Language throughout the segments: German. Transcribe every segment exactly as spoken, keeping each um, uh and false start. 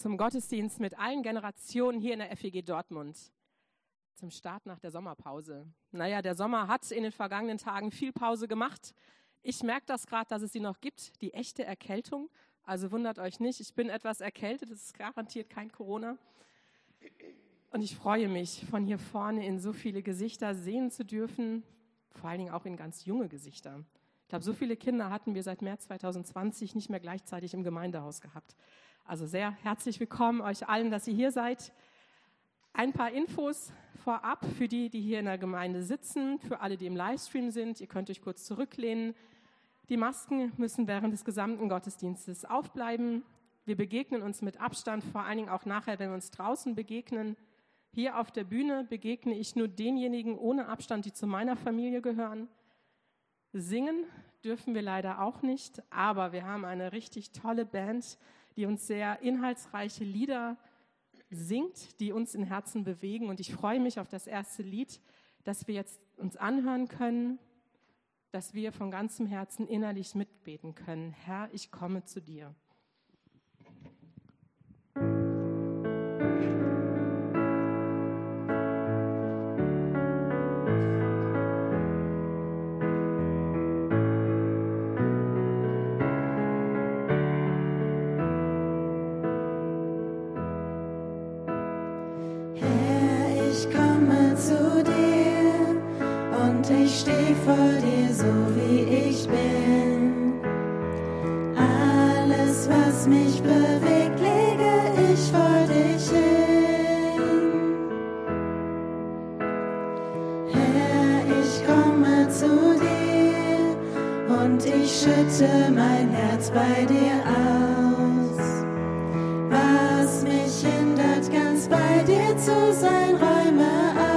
zum Gottesdienst mit allen Generationen hier in der F E G Dortmund. Zum Start nach der Sommerpause. Naja, der Sommer hat in den vergangenen Tagen viel Pause gemacht. Ich merke das gerade, dass es sie noch gibt, die echte Erkältung. Also wundert euch nicht, ich bin etwas erkältet, es ist garantiert kein Corona. Und ich freue mich, von hier vorne in so viele Gesichter sehen zu dürfen, vor allen Dingen auch in ganz junge Gesichter. Ich glaube, so viele Kinder hatten wir seit März zwanzig zwanzig nicht mehr gleichzeitig im Gemeindehaus gehabt. Also sehr herzlich willkommen euch allen, dass ihr hier seid. Ein paar Infos vorab für die, die hier in der Gemeinde sitzen, für alle, die im Livestream sind. Ihr könnt euch kurz zurücklehnen. Die Masken müssen während des gesamten Gottesdienstes aufbleiben. Wir begegnen uns mit Abstand, vor allen Dingen auch nachher, wenn wir uns draußen begegnen. Hier auf der Bühne begegne ich nur denjenigen ohne Abstand, die zu meiner Familie gehören. Singen dürfen wir leider auch nicht, aber wir haben eine richtig tolle Band, die uns sehr inhaltsreiche Lieder singt, die uns in Herzen bewegen. Und ich freue mich auf das erste Lied, das wir jetzt uns anhören können, dass wir von ganzem Herzen innerlich mitbeten können. Herr, ich komme zu dir. Ich steh vor dir, so wie ich bin. Alles, was mich bewegt, lege ich vor dich hin. Herr, ich komme zu dir und ich schütte mein Herz bei dir aus. Was mich hindert, ganz bei dir zu sein, räume aus.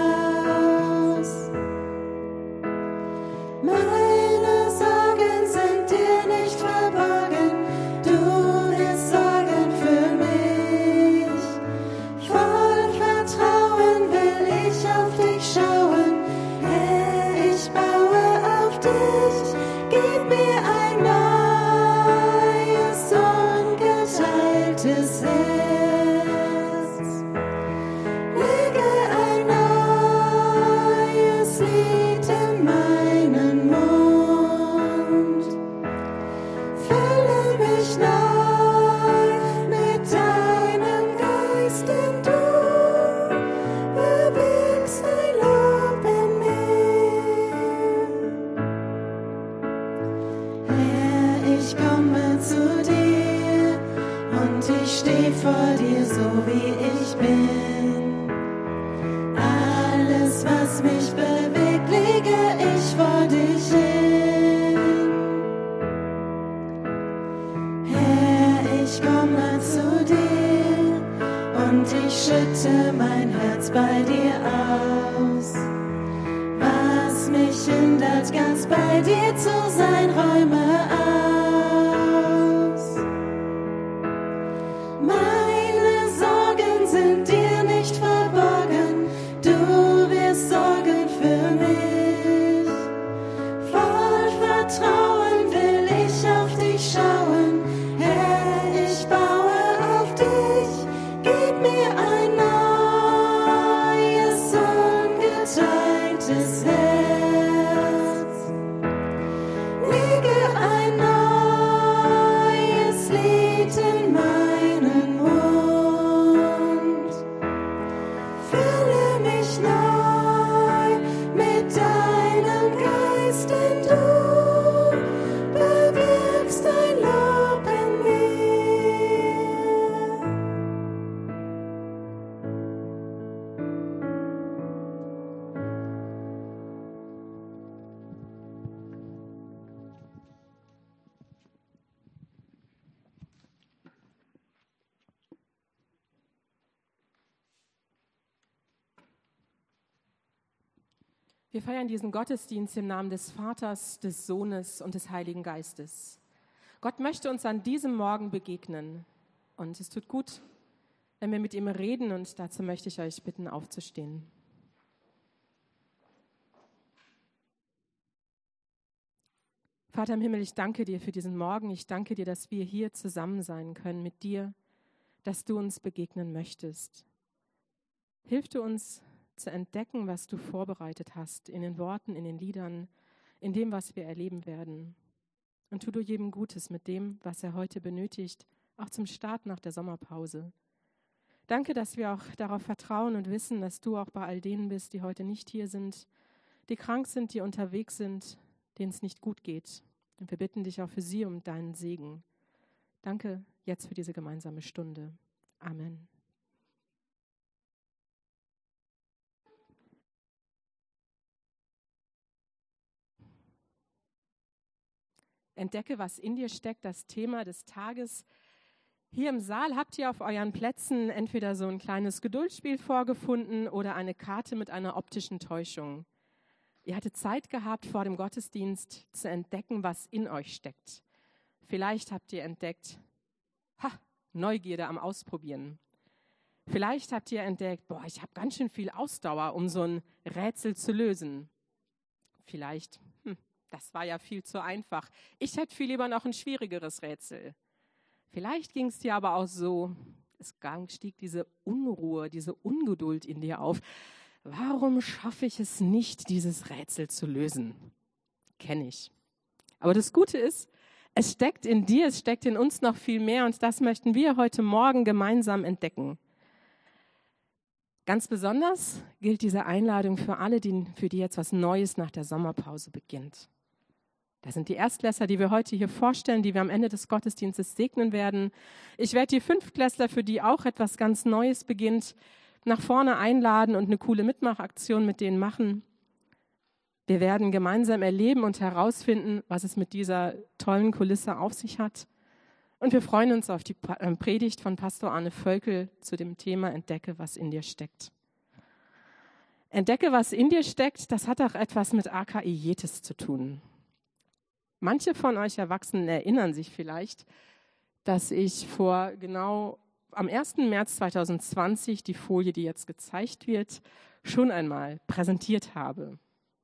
Meine Sorgen sind dir nicht verborgen, du wirst sorgen für mich. Voll Vertrauen will ich auf dich schauen, Herr, ich baue auf dich. Gib mir ein neues, ungeteiltes Herz. Lege ein neues Lied in meinen Mund. Fülle mich neu mit deinem Geist, denn du bewegst dein Lob in mir. Herr, ich komme zu dir und ich steh vor dir, so wie ich bin. Alles, was mich bewegt, lege ich vor dich hin. Herr, ich komme zu dir und ich schütte mein Herz bei dir aus. Was mich hindert, ganz bei dir zu sein, räume aus. Meine Sorgen sind dir nicht verborgen, du wirst sorgen für mich. Voll Vertrauen will ich auf dich schauen, Herr, ich baue auf dich. Gib mir ein neues, ungeteiltes Herz. Lege ein neues Lied in meinen Mund. Fülle mich neu mit deinem Geist, denn du bewirkst dein Lob in mir. Wir feiern diesen Gottesdienst im Namen des Vaters, des Sohnes und des Heiligen Geistes. Gott möchte uns an diesem Morgen begegnen. Und es tut gut, wenn wir mit ihm reden. Und dazu möchte ich euch bitten, aufzustehen. Vater im Himmel, ich danke dir für diesen Morgen. Ich danke dir, dass wir hier zusammen sein können mit dir, dass du uns begegnen möchtest. Hilf du uns zu entdecken, was du vorbereitet hast, in den Worten, in den Liedern, in dem, was wir erleben werden. Und tu du jedem Gutes mit dem, was er heute benötigt, auch zum Start nach der Sommerpause. Danke, dass wir auch darauf vertrauen und wissen, dass du auch bei all denen bist, die heute nicht hier sind, die krank sind, die unterwegs sind, denen es nicht gut geht. Und wir bitten dich auch für sie um deinen Segen. Danke jetzt für diese gemeinsame Stunde. Amen. Entdecke, was in dir steckt, das Thema des Tages. Hier im Saal habt ihr auf euren Plätzen entweder so ein kleines Geduldsspiel vorgefunden oder eine Karte mit einer optischen Täuschung. Ihr hattet Zeit gehabt, vor dem Gottesdienst zu entdecken, was in euch steckt. Vielleicht habt ihr entdeckt, ha, Neugierde am Ausprobieren. Vielleicht habt ihr entdeckt, boah, ich habe ganz schön viel Ausdauer, um so ein Rätsel zu lösen. Vielleicht, hm, das war ja viel zu einfach. Ich hätte viel lieber noch ein schwierigeres Rätsel. Vielleicht ging es dir aber auch so, es stieg diese Unruhe, diese Ungeduld in dir auf. Warum schaffe ich es nicht, dieses Rätsel zu lösen? Kenne ich. Aber das Gute ist, es steckt in dir, es steckt in uns noch viel mehr und das möchten wir heute Morgen gemeinsam entdecken. Ganz besonders gilt diese Einladung für alle, die, für die jetzt was Neues nach der Sommerpause beginnt. Das sind die Erstklässler, die wir heute hier vorstellen, die wir am Ende des Gottesdienstes segnen werden. Ich werde die Fünftklässler, für die auch etwas ganz Neues beginnt, nach vorne einladen und eine coole Mitmachaktion mit denen machen. Wir werden gemeinsam erleben und herausfinden, was es mit dieser tollen Kulisse auf sich hat. Und wir freuen uns auf die Predigt von Pastor Arne Völkel zu dem Thema Entdecke, was in dir steckt. Entdecke, was in dir steckt, das hat auch etwas mit A K I Jetes zu tun. Manche von euch Erwachsenen erinnern sich vielleicht, dass ich vor genau am ersten März zweitausendzwanzig die Folie, die jetzt gezeigt wird, schon einmal präsentiert habe.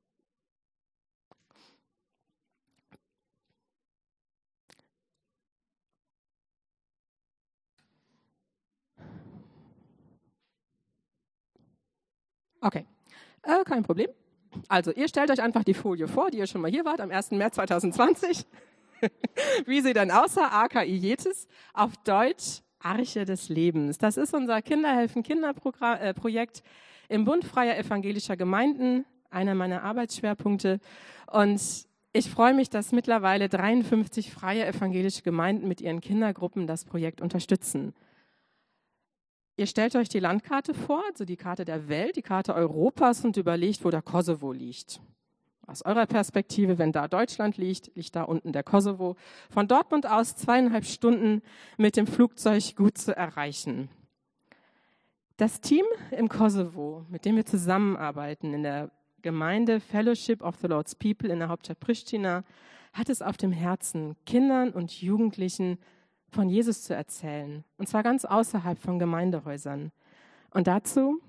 Okay, äh, kein Problem. Also, ihr stellt euch einfach die Folie vor, die ihr schon mal hier wart, am ersten März zweitausendzwanzig. Wie sie dann aussah, A K I Jetes, auf Deutsch Arche des Lebens. Das ist unser Kinderhelfen-Kinderprojekt im Bund Freier Evangelischer Gemeinden, einer meiner Arbeitsschwerpunkte. Und ich freue mich, dass mittlerweile dreiundfünfzig freie evangelische Gemeinden mit ihren Kindergruppen das Projekt unterstützen. Ihr stellt euch die Landkarte vor, also die Karte der Welt, die Karte Europas und überlegt, wo der Kosovo liegt. Aus eurer Perspektive, wenn da Deutschland liegt, liegt da unten der Kosovo. Von Dortmund aus zweieinhalb Stunden mit dem Flugzeug gut zu erreichen. Das Team im Kosovo, mit dem wir zusammenarbeiten in der Gemeinde Fellowship of the Lord's People in der Hauptstadt Pristina, hat es auf dem Herzen, Kindern und Jugendlichen von Jesus zu erzählen. Und zwar ganz außerhalb von Gemeindehäusern. Und dazu,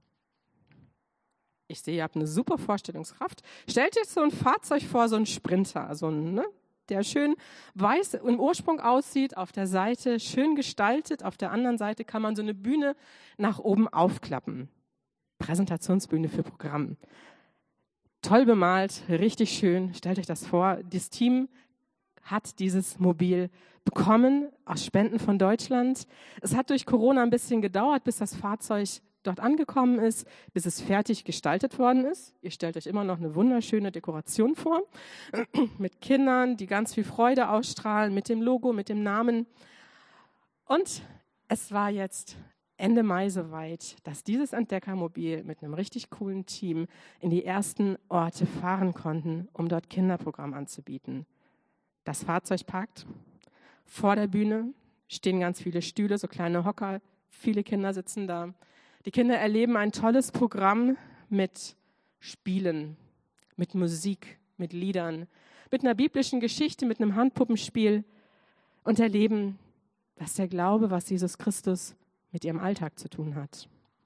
ich sehe, ihr habt eine super Vorstellungskraft, stellt euch so ein Fahrzeug vor, so ein Sprinter, so ein, ne, der schön weiß im Ursprung aussieht, auf der Seite schön gestaltet, auf der anderen Seite kann man so eine Bühne nach oben aufklappen. Präsentationsbühne für Programm. Toll bemalt, richtig schön, stellt euch das vor. Das Team hat dieses Mobil bekommen aus Spenden von Deutschland. Es hat durch Corona ein bisschen gedauert, bis das Fahrzeug dort angekommen ist, bis es fertig gestaltet worden ist. Ihr stellt euch immer noch eine wunderschöne Dekoration vor, mit Kindern, die ganz viel Freude ausstrahlen, mit dem Logo, mit dem Namen. Und es war jetzt Ende Mai soweit, dass dieses Entdeckermobil mit einem richtig coolen Team in die ersten Orte fahren konnten, um dort Kinderprogramm anzubieten. Das Fahrzeug parkt. Vor der Bühne stehen ganz viele Stühle, so kleine Hocker. Viele Kinder sitzen da. Die Kinder erleben ein tolles Programm mit Spielen, mit Musik, mit Liedern, mit einer biblischen Geschichte, mit einem Handpuppenspiel und erleben, was der Glaube, was Jesus Christus mit ihrem Alltag zu tun hat.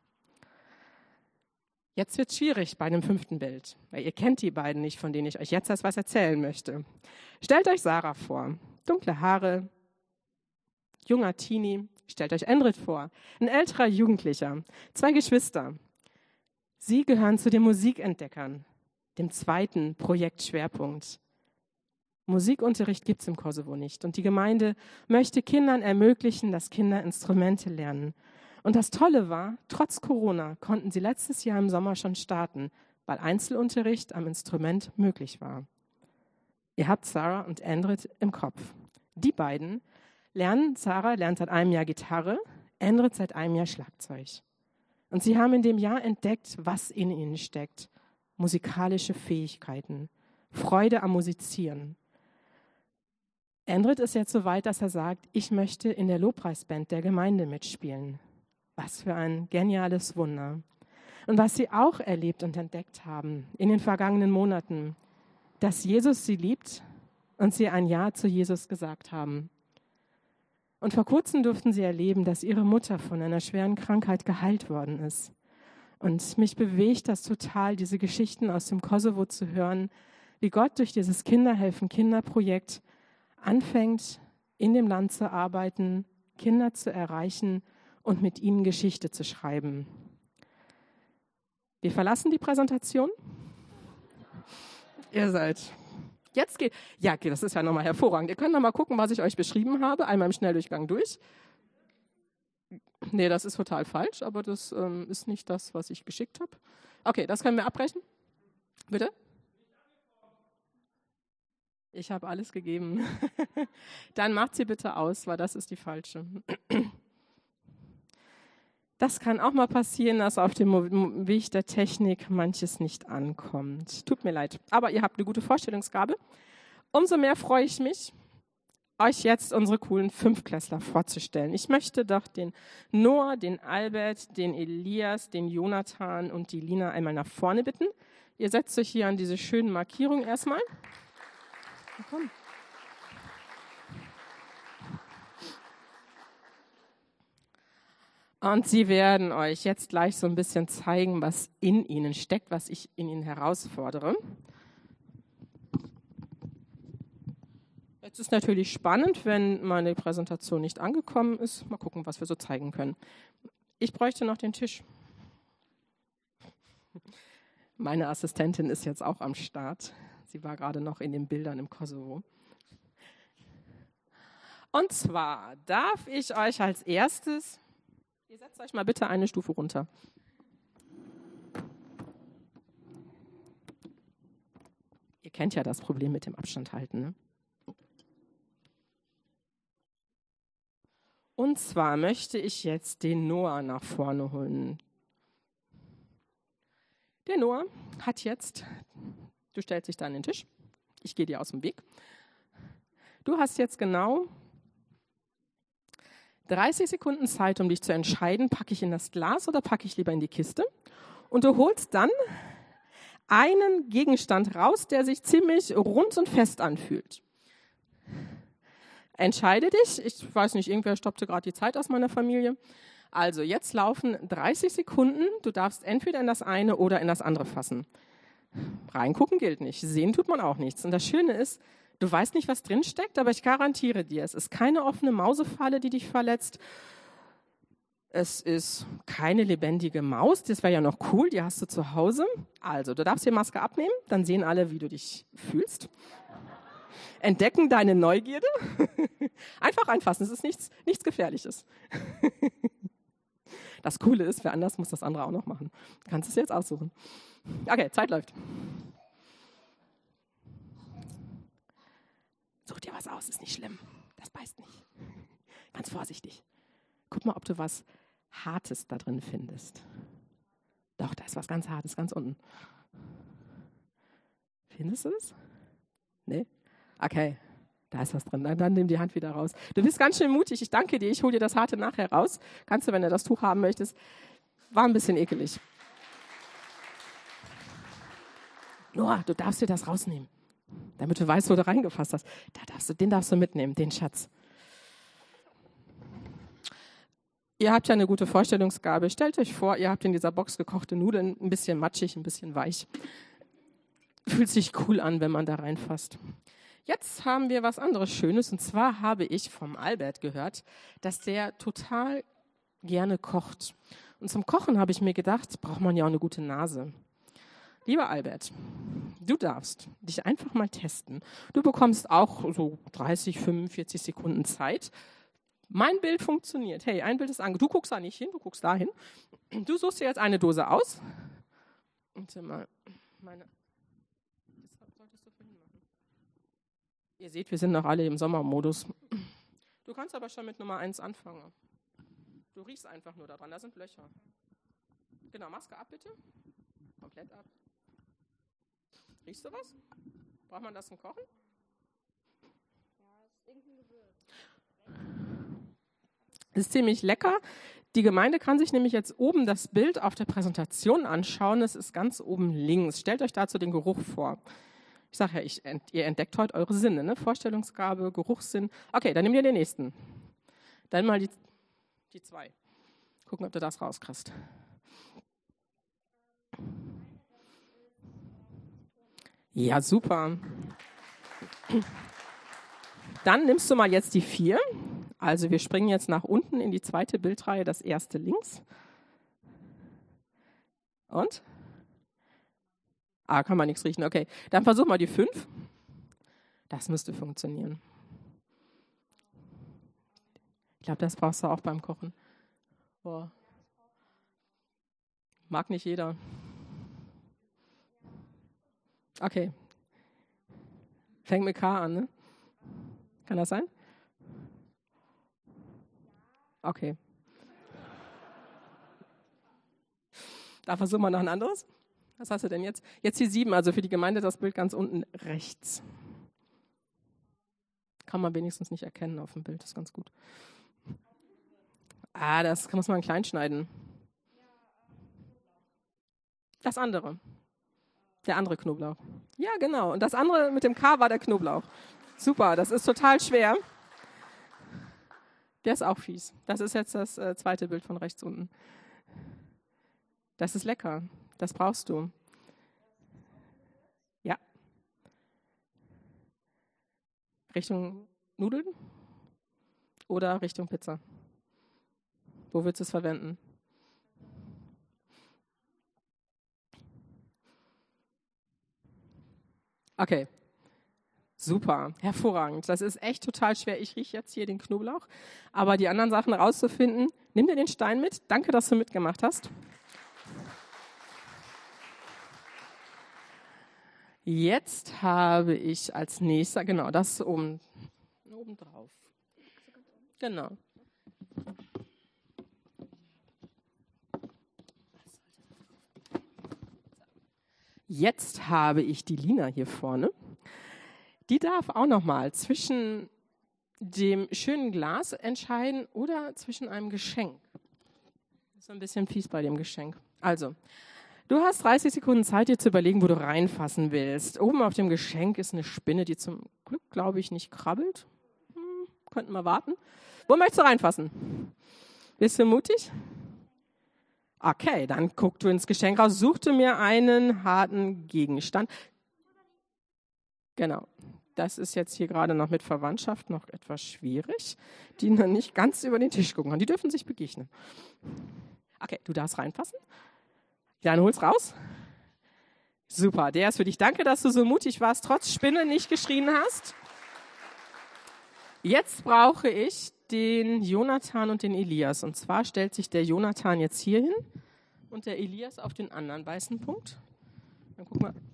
Jetzt wird es schwierig bei dem fünften Bild, weil ihr kennt die beiden nicht, von denen ich euch jetzt erst was erzählen möchte. Stellt euch Sarah vor, dunkle Haare, junger Teenie, Stellt euch Endrit vor, ein älterer Jugendlicher, zwei Geschwister. Sie gehören zu den Musikentdeckern, dem zweiten Projektschwerpunkt. Musikunterricht gibt es im Kosovo nicht und die Gemeinde möchte Kindern ermöglichen, dass Kinder Instrumente lernen. Und das Tolle war, trotz Corona konnten sie letztes Jahr im Sommer schon starten, weil Einzelunterricht am Instrument möglich war. Ihr habt Sarah und Endrit im Kopf. Die beiden lernen, Sarah lernt seit einem Jahr Gitarre, Endrit seit einem Jahr Schlagzeug. Und sie haben in dem Jahr entdeckt, was in ihnen steckt. Musikalische Fähigkeiten, Freude am Musizieren. Endrit ist jetzt so weit, dass er sagt, ich möchte in der Lobpreisband der Gemeinde mitspielen. Was für ein geniales Wunder. Und was sie auch erlebt und entdeckt haben in den vergangenen Monaten, dass Jesus sie liebt und sie ein Ja zu Jesus gesagt haben. Und vor kurzem durften sie erleben, dass ihre Mutter von einer schweren Krankheit geheilt worden ist. Und mich bewegt das total, diese Geschichten aus dem Kosovo zu hören, wie Gott durch dieses Kinderhelfen-Kinderprojekt anfängt, in dem Land zu arbeiten, Kinder zu erreichen und mit ihnen Geschichte zu schreiben. Wir verlassen die Präsentation. Ihr seid. Jetzt geht. Ja, okay, das ist ja nochmal hervorragend. Ihr könnt nochmal gucken, was ich euch beschrieben habe. Einmal im Schnelldurchgang durch. Nee, das ist total falsch, aber das ähm, ist nicht das, was ich geschickt habe. Okay, das können wir abbrechen. Bitte? Ich habe alles gegeben. Dann macht sie bitte aus, weil das ist die falsche. Das kann auch mal passieren, dass auf dem Weg der Technik manches nicht ankommt. Tut mir leid, aber ihr habt eine gute Vorstellungsgabe. Umso mehr freue ich mich, euch jetzt unsere coolen Fünftklässler vorzustellen. Ich möchte doch den Noah, den Albert, den Elias, den Jonathan und die Lina einmal nach vorne bitten. Ihr setzt euch hier an diese schönen Markierungen erstmal. Na komm. Und sie werden euch jetzt gleich so ein bisschen zeigen, was in ihnen steckt, was ich in ihnen herausfordere. Jetzt ist natürlich spannend, wenn meine Präsentation nicht angekommen ist. Mal gucken, was wir so zeigen können. Ich bräuchte noch den Tisch. Meine Assistentin ist jetzt auch am Start. Sie war gerade noch in den Bildern im Kosovo. Und zwar darf ich euch als erstes... Ihr setzt euch mal bitte eine Stufe runter. Ihr kennt ja das Problem mit dem Abstand halten, ne? Und zwar möchte ich jetzt den Noah nach vorne holen. Der Noah hat jetzt, du stellst dich da an den Tisch, ich gehe dir aus dem Weg. Du hast jetzt genau dreißig Sekunden Zeit, um dich zu entscheiden, packe ich in das Glas oder packe ich lieber in die Kiste. Und du holst dann einen Gegenstand raus, der sich ziemlich rund und fest anfühlt. Entscheide dich. Ich weiß nicht, irgendwer stoppte gerade die Zeit aus meiner Familie. Also jetzt laufen dreißig Sekunden. Du darfst entweder in das eine oder in das andere fassen. Reingucken gilt nicht. Sehen tut man auch nichts. Und das Schöne ist, du weißt nicht, was drin steckt, aber ich garantiere dir, es ist keine offene Mausefalle, die dich verletzt. Es ist keine lebendige Maus, das wäre ja noch cool, die hast du zu Hause. Also, du darfst die Maske abnehmen, dann sehen alle, wie du dich fühlst. Entdecken deine Neugierde. Einfach anfassen, es ist nichts, nichts Gefährliches. Das Coole ist, wer anders muss das andere auch noch machen. Du kannst es jetzt aussuchen. Okay, Zeit läuft. Such dir was aus, ist nicht schlimm. Das beißt nicht. Ganz vorsichtig. Guck mal, ob du was Hartes da drin findest. Doch, da ist was ganz Hartes, ganz unten. Findest du es? Nee? Okay, da ist was drin. Dann, dann nimm die Hand wieder raus. Du bist ganz schön mutig. Ich danke dir. Ich hole dir das Harte nachher raus. Kannst du, wenn du das Tuch haben möchtest. War ein bisschen ekelig. Noah, du darfst dir das rausnehmen. Damit du weißt, wo du reingefasst hast. Da darfst du, den darfst du mitnehmen, den Schatz. Ihr habt ja eine gute Vorstellungsgabe. Stellt euch vor, ihr habt in dieser Box gekochte Nudeln, ein bisschen matschig, ein bisschen weich. Fühlt sich cool an, wenn man da reinfasst. Jetzt haben wir was anderes Schönes. Und zwar habe ich vom Albert gehört, dass der total gerne kocht. Und zum Kochen habe ich mir gedacht, braucht man ja auch eine gute Nase. Lieber Albert, du darfst dich einfach mal testen. Du bekommst auch so dreißig, fünfundvierzig Sekunden Zeit. Mein Bild funktioniert. Hey, ein Bild ist ange... Du guckst da nicht hin, du guckst da hin. Du suchst dir jetzt eine Dose aus. Und mal meine... Das solltest du vorhin machen. Ihr seht, wir sind noch alle im Sommermodus. Du kannst aber schon mit Nummer eins anfangen. Du riechst einfach nur daran, da sind Löcher. Genau, Maske ab bitte. Komplett ab. Riechst du was? Braucht man das zum Kochen? Ja, ist irgendwie Gewürz. Ist ziemlich lecker. Die Gemeinde kann sich nämlich jetzt oben das Bild auf der Präsentation anschauen. Es ist ganz oben links. Stellt euch dazu den Geruch vor. Ich sage ja, ich, ihr entdeckt heute eure Sinne, ne? Vorstellungsgabe, Geruchssinn. Okay, dann nehmt ihr den nächsten. Dann mal die, die zwei. Gucken, ob du das rauskriegst. Ja, super. Dann nimmst du mal jetzt die vier. Also wir springen jetzt nach unten in die zweite Bildreihe, das erste links. Und? Ah, kann man nichts riechen. Okay, dann versuch mal die fünf. Das müsste funktionieren. Ich glaube, das brauchst du auch beim Kochen. Boah. Mag nicht jeder. Okay. Fängt mit K an, ne? Kann das sein? Okay. Da versuchen wir noch ein anderes. Was hast du denn jetzt? Jetzt die sieben, also für die Gemeinde das Bild ganz unten rechts. Kann man wenigstens nicht erkennen auf dem Bild, das ist ganz gut. Ah, das muss man klein schneiden. Das andere. Der andere Knoblauch. Ja, genau. Und das andere mit dem K war der Knoblauch. Super, das ist total schwer. Der ist auch fies. Das ist jetzt das äh, zweite Bild von rechts unten. Das ist lecker. Das brauchst du. Ja. Richtung Nudeln oder Richtung Pizza? Wo würdest du es verwenden? Okay. Super, hervorragend. Das ist echt total schwer. Ich rieche jetzt hier den Knoblauch. Aber die anderen Sachen rauszufinden, nimm dir den Stein mit. Danke, dass du mitgemacht hast. Jetzt habe ich als nächster, genau, das oben, oben drauf. Genau. Jetzt habe ich die Lina hier vorne. Die darf auch nochmal zwischen dem schönen Glas entscheiden oder zwischen einem Geschenk. Das ist so ein bisschen fies bei dem Geschenk. Also, du hast dreißig Sekunden Zeit, dir zu überlegen, wo du reinfassen willst. Oben auf dem Geschenk ist eine Spinne, die zum Glück, glaube ich, nicht krabbelt. Hm, könnten wir warten. Wo möchtest du reinfassen? Bist du mutig? Okay, dann guck du ins Geschenk raus. Such du mir einen harten Gegenstand. Genau. Das ist jetzt hier gerade noch mit Verwandtschaft noch etwas schwierig, die noch nicht ganz über den Tisch gucken können. Die dürfen sich begegnen. Okay, du darfst reinfassen. Dann hol's raus. Super, der ist für dich. Danke, dass du so mutig warst, trotz Spinne nicht geschrien hast. Jetzt brauche ich den Jonathan und den Elias. Und zwar stellt sich der Jonathan jetzt hier hin und der Elias auf den anderen weißen Punkt. Dann guck mal.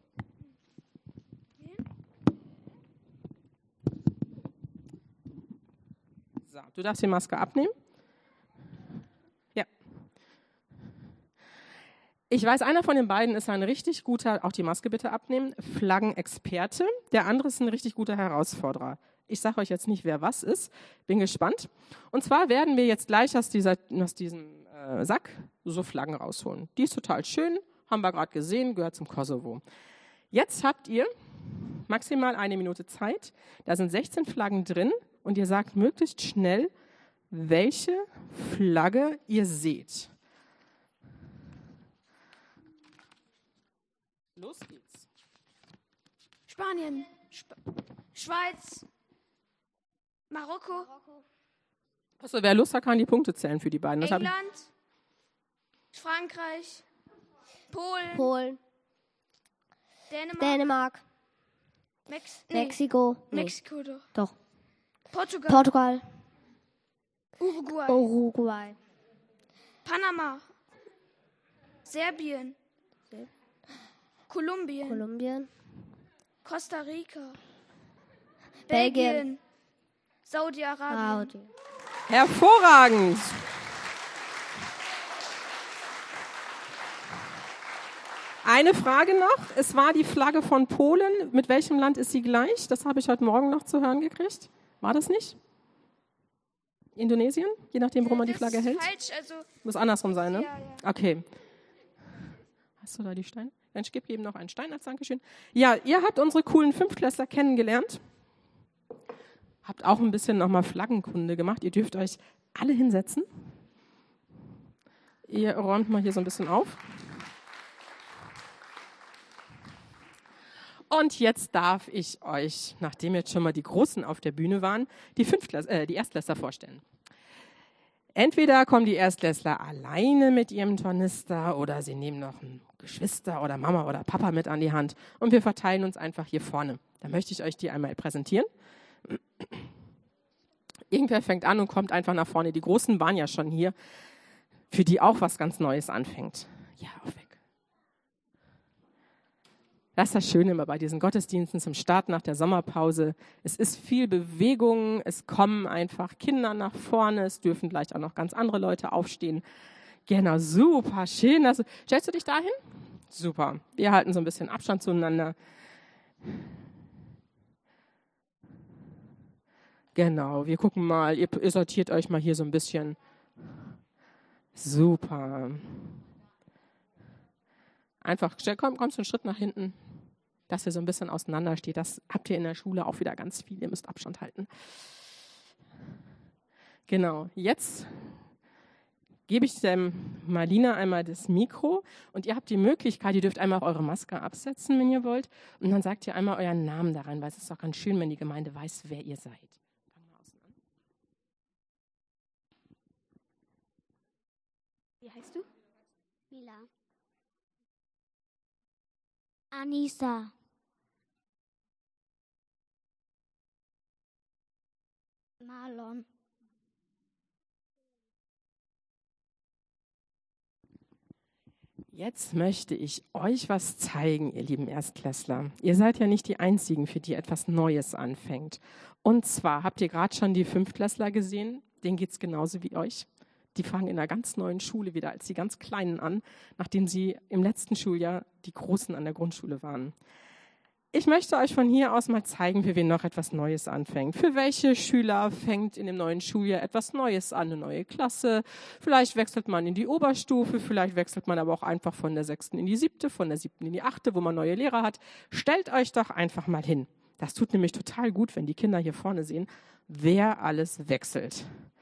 So, du darfst die Maske abnehmen. Ja. Ich weiß, einer von den beiden ist ein richtig guter, auch die Maske bitte abnehmen, Flaggenexperte. Der andere ist ein richtig guter Herausforderer. Ich sage euch jetzt nicht, wer was ist. Bin gespannt. Und zwar werden wir jetzt gleich aus, dieser, aus diesem äh, Sack so Flaggen rausholen. Die ist total schön, haben wir gerade gesehen, gehört zum Kosovo. Jetzt habt ihr maximal eine Minute Zeit. Da sind sechzehn Flaggen drin und ihr sagt möglichst schnell, welche Flagge ihr seht. Los geht's. Spanien. Sp Schweiz, Marokko, Achso, wer Lust hat, kann die Punkte zählen für die beiden. Das hab ich- England, Frankreich, Polen, Polen, Dänemark, Dänemark, Mex nee, Mexiko, nee, Mexiko doch, doch, Portugal, Portugal, Uruguay, Uruguay, Panama, Serbien, Kolumbien, Kolumbien, Costa Rica, Belgien, Belgien, Saudi-Arabien, Saudi. Hervorragend. Eine Frage noch. Es war die Flagge von Polen. Mit welchem Land ist sie gleich? Das habe ich heute Morgen noch zu hören gekriegt. War das nicht? Indonesien? Je nachdem, wo man die Das Flagge ist hält. falsch, also Muss andersrum sein, ne? ja, ja. Okay. Hast du da die Steine? Dann gib jedem noch einen Stein als Dankeschön. Ja, ihr habt unsere coolen Fünftklässler kennengelernt. Habt auch ein bisschen nochmal Flaggenkunde gemacht. Ihr dürft euch alle hinsetzen. Ihr räumt mal hier so ein bisschen auf. Und jetzt darf ich euch, nachdem jetzt schon mal die Großen auf der Bühne waren, die, Fünftklässler, äh, die Erstklässler vorstellen. Entweder kommen die Erstklässler alleine mit ihrem Tornister oder sie nehmen noch ein Geschwister oder Mama oder Papa mit an die Hand und wir verteilen uns einfach hier vorne. Da möchte ich euch die einmal präsentieren. Irgendwer fängt an und kommt einfach nach vorne. Die Großen waren ja schon hier, für die auch was ganz Neues anfängt. Ja, auf weg. Das ist das Schöne immer bei diesen Gottesdiensten zum Start nach der Sommerpause. Es ist viel Bewegung, es kommen einfach Kinder nach vorne, es dürfen gleich auch noch ganz andere Leute aufstehen. Genau, super, schön. Dass du, stellst du dich dahin? Super. Wir halten so ein bisschen Abstand zueinander. Genau, wir gucken mal, ihr, ihr sortiert euch mal hier so ein bisschen. Super. Einfach, komm, kommst du einen Schritt nach hinten, dass ihr so ein bisschen auseinander steht. Das habt ihr in der Schule auch wieder ganz viel. Ihr müsst Abstand halten. Genau, jetzt gebe ich dem Marlina einmal das Mikro und ihr habt die Möglichkeit, ihr dürft einmal eure Maske absetzen, wenn ihr wollt. Und dann sagt ihr einmal euren Namen da rein, weil es ist doch ganz schön, wenn die Gemeinde weiß, wer ihr seid. Fangen wir außen an. Wie heißt du? Mila. Anissa. Marlon. Jetzt möchte ich euch was zeigen, ihr lieben Erstklässler. Ihr seid ja nicht die Einzigen, für die etwas Neues anfängt. Und zwar, habt ihr gerade schon die Fünftklässler gesehen? Denen geht es genauso wie euch. Die fangen in einer ganz neuen Schule wieder als die ganz Kleinen an, nachdem sie im letzten Schuljahr die Großen an der Grundschule waren. Ich möchte euch von hier aus mal zeigen, für wen noch etwas Neues anfängt. Für welche Schüler fängt in dem neuen Schuljahr etwas Neues an, eine neue Klasse. Vielleicht wechselt man in die Oberstufe, vielleicht wechselt man aber auch einfach von der sechsten in die siebte, von der siebten in die achte, wo man neue Lehrer hat. Stellt euch doch einfach mal hin. Das tut nämlich total gut, wenn die Kinder hier vorne sehen, wer alles wechselt.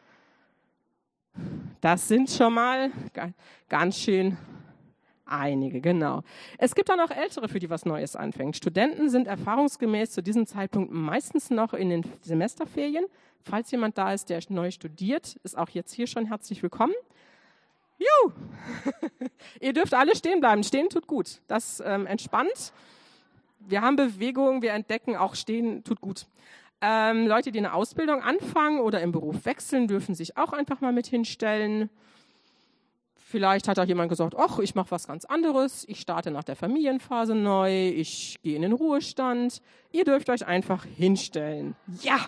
Das sind schon mal ganz schön einige, genau. Es gibt auch noch Ältere, für die was Neues anfängt. Studenten sind erfahrungsgemäß zu diesem Zeitpunkt meistens noch in den Semesterferien. Falls jemand da ist, der neu studiert, ist auch jetzt hier schon herzlich willkommen. Juhu! Ihr dürft alle stehen bleiben. Stehen tut gut. Das ähm, entspannt. Wir haben Bewegung, wir entdecken, auch stehen tut gut. Ähm, Leute, die eine Ausbildung anfangen oder im Beruf wechseln, dürfen sich auch einfach mal mit hinstellen. Vielleicht hat auch jemand gesagt, ach, ich mache was ganz anderes, ich starte nach der Familienphase neu, ich gehe in den Ruhestand. Ihr dürft euch einfach hinstellen. Ja!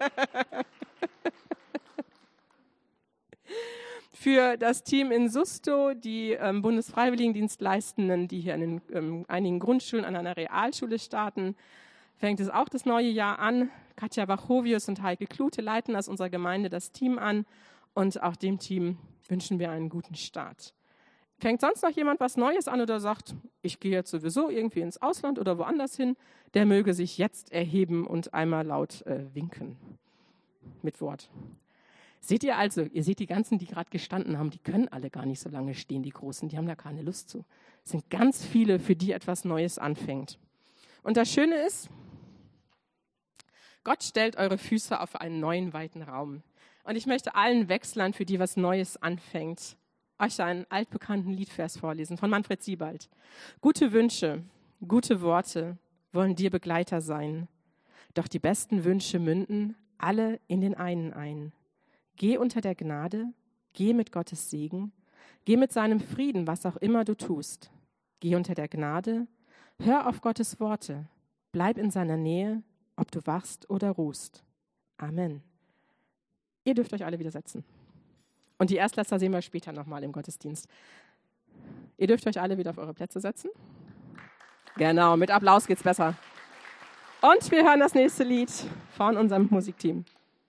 Für das Team in Susto, die ähm, Bundesfreiwilligendienstleistenden, die hier in den, ähm, einigen Grundschulen an einer Realschule starten, fängt es auch das neue Jahr an. Katja Bachovius und Heike Klute leiten aus unserer Gemeinde das Team an und auch dem Team wünschen wir einen guten Start. Fängt sonst noch jemand was Neues an oder sagt, ich gehe jetzt sowieso irgendwie ins Ausland oder woanders hin, der möge sich jetzt erheben und einmal laut äh, winken mit Wort. Seht ihr also, ihr seht die ganzen, die gerade gestanden haben, die können alle gar nicht so lange stehen, die Großen, die haben da keine Lust zu. Es sind ganz viele, für die etwas Neues anfängt. Und das Schöne ist, Gott stellt eure Füße auf einen neuen, weiten Raum. Und ich möchte allen Wechslern, für die was Neues anfängt, euch einen altbekannten Liedvers vorlesen von Manfred Siebald. Gute Wünsche, gute Worte wollen dir Begleiter sein. Doch die besten Wünsche münden alle in den einen ein. Geh unter der Gnade, geh mit Gottes Segen, geh mit seinem Frieden, was auch immer du tust. Geh unter der Gnade, hör auf Gottes Worte, bleib in seiner Nähe, ob du wachst oder ruhst. Amen. Ihr dürft euch alle wieder setzen. Und die Erstletzter sehen wir später nochmal im Gottesdienst. Ihr dürft euch alle wieder auf eure Plätze setzen. Genau, mit Applaus geht's besser. Und wir hören das nächste Lied von unserem Musikteam.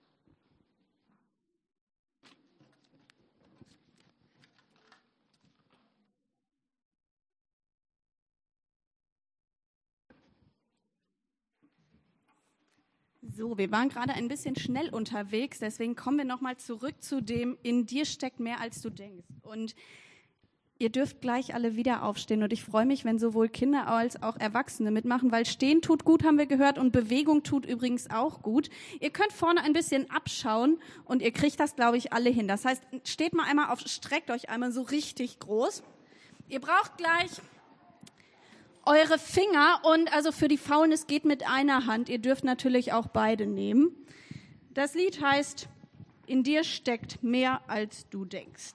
So, wir waren gerade ein bisschen schnell unterwegs, deswegen kommen wir nochmal zurück zu dem, in dir steckt mehr, als du denkst. Und ihr dürft gleich alle wieder aufstehen und ich freue mich, wenn sowohl Kinder als auch Erwachsene mitmachen, weil Stehen tut gut, haben wir gehört, und Bewegung tut übrigens auch gut. Ihr könnt vorne ein bisschen abschauen und ihr kriegt das, glaube ich, alle hin. Das heißt, steht mal einmal auf, streckt euch einmal so richtig groß. Ihr braucht gleich eure Finger, und also für die Faulen, es geht mit einer Hand. Ihr dürft natürlich auch beide nehmen. Das Lied heißt, in dir steckt mehr, als du denkst.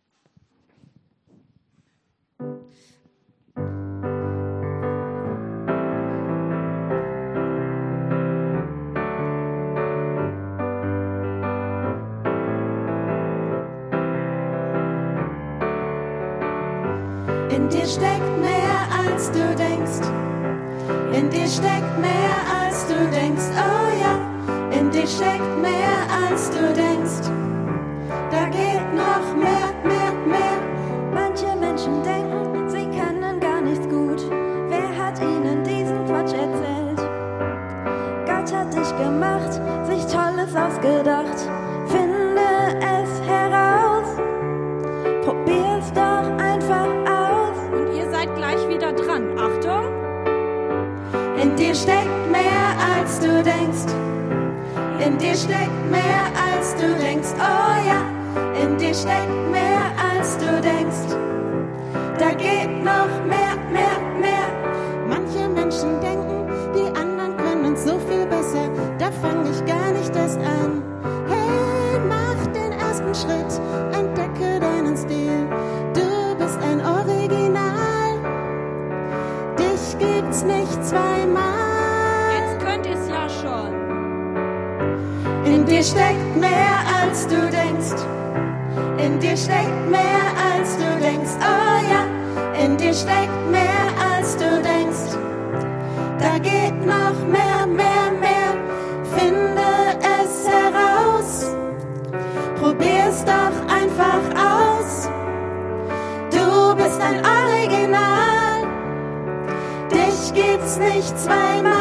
In dir steckt mehr, als du denkst. In dir steckt mehr, als du denkst. Oh ja, in dir steckt mehr, als du denkst. Da geht noch mehr, mehr, mehr. Manche Menschen denken, sie können gar nichts gut. Wer hat ihnen diesen Quatsch erzählt? Gott hat dich gemacht, sich Tolles ausgedacht. Finde es heraus. Probier's doch einfach aus. Und ihr seid gleich wieder dran. Achtung! In dir steckt mehr, als du denkst. In dir steckt mehr, als du denkst. Oh ja, in dir steckt mehr, als du denkst. Da geht noch mehr, mehr, mehr. Manche Menschen denken, die anderen können so viel besser. Da fang ich gar nicht erst an. Hey, mach den ersten Schritt, entdecke deinen Stil. Du bist ein Original. Dich gibt's nicht zweimal. Jetzt könnt ihr es ja schon. In dir steckt mehr, als du denkst. In dir steckt mehr, als du denkst. Oh ja, in dir steckt mehr, als du denkst. Da geht noch mehr, mehr, mehr. Finde es heraus. Probier's doch einfach aus. Du bist ein Original. Dich gibt's nicht zweimal.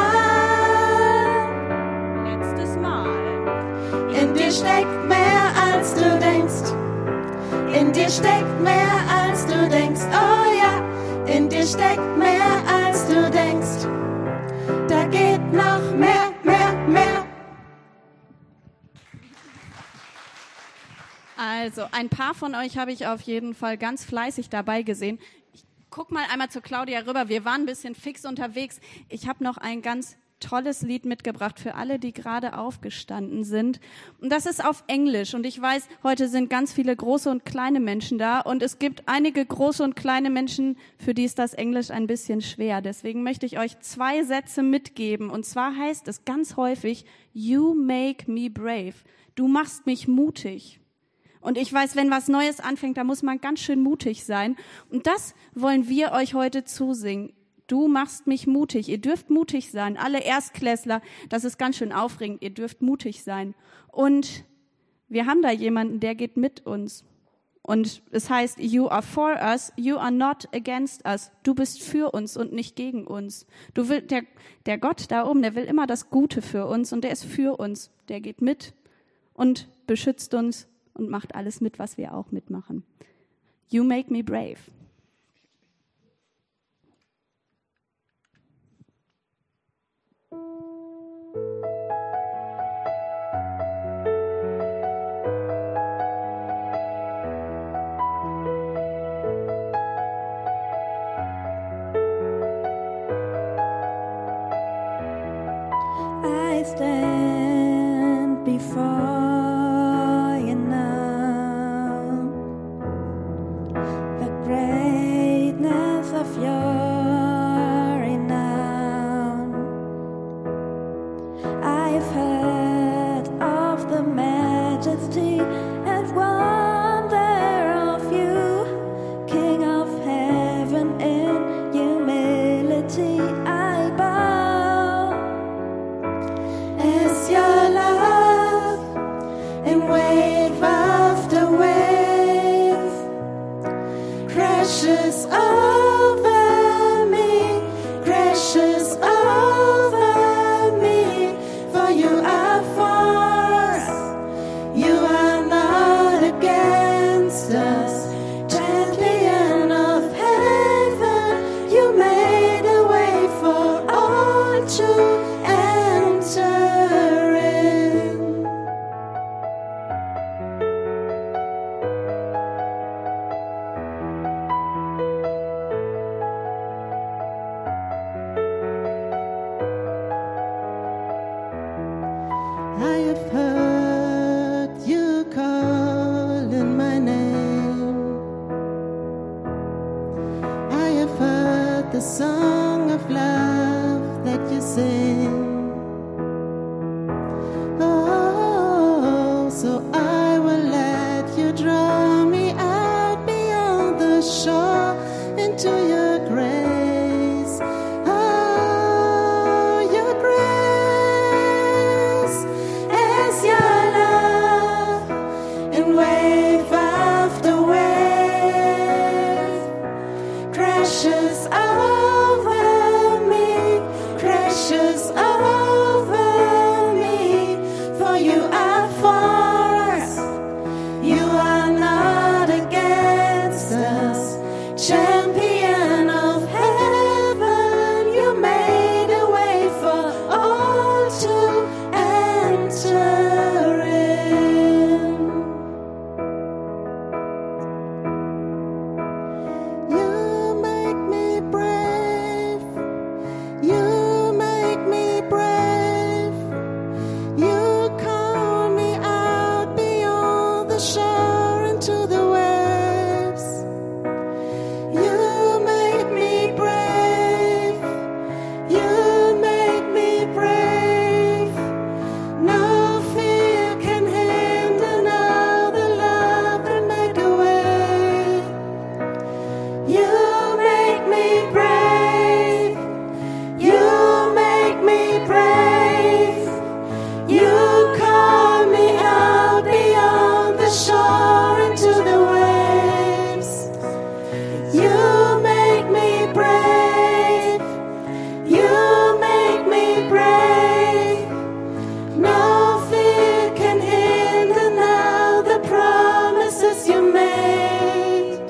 Letztes Mal. In dir steckt mehr, als du denkst. In dir steckt mehr, als du denkst. Oh ja, in dir steckt mehr, als du denkst. Da geht noch mehr, mehr, mehr. Also, ein paar von euch habe ich auf jeden Fall ganz fleißig dabei gesehen. Ich guck mal einmal zu Claudia rüber. Wir waren ein bisschen fix unterwegs. Ich habe noch ein ganz tolles Lied mitgebracht für alle, die gerade aufgestanden sind. Und das ist auf Englisch. Und ich weiß, heute sind ganz viele große und kleine Menschen da. Und es gibt einige große und kleine Menschen, für die ist das Englisch ein bisschen schwer. Deswegen möchte ich euch zwei Sätze mitgeben. Und zwar heißt es ganz häufig, You make me brave. Du machst mich mutig. Und ich weiß, wenn was Neues anfängt, da muss man ganz schön mutig sein. Und das wollen wir euch heute zusingen. Du machst mich mutig. Ihr dürft mutig sein. Alle Erstklässler, das ist ganz schön aufregend. Ihr dürft mutig sein. Und wir haben da jemanden, der geht mit uns. Und es heißt, you are for us, you are not against us. Du bist für uns und nicht gegen uns. Du will, der, der Gott da oben, der will immer das Gute für uns und der ist für uns. Der geht mit und beschützt uns und macht alles mit, was wir auch mitmachen. You make me brave. stand before you now. The greatness of your renown. I've heard of the majesty and wonder of you, King of heaven. In humility I bow as your love, and wave after wave crashes over me, crashes over me. For you are for us, you are not against us. Champion of heaven, you made a way for all to enter in. I have heard you calling my name. I have heard the song of love that you sing. Oh, so I will let you draw me out beyond the shore into your grace. Oh, your grace as your love, and wave after wave crashes over me, crashes over me. For you are for us, you are not against us. Champion of heaven, you made a way for all to enter in. You make me brave, you make me brave. You call me out beyond the shore into the waves. You make me brave, you make me brave. No fear can hinder now the love that make a way. You make me brave, you make me brave. You call me out beyond the shore into the waves. You make me brave, you make me brave. No fear can hinder now the promises you made.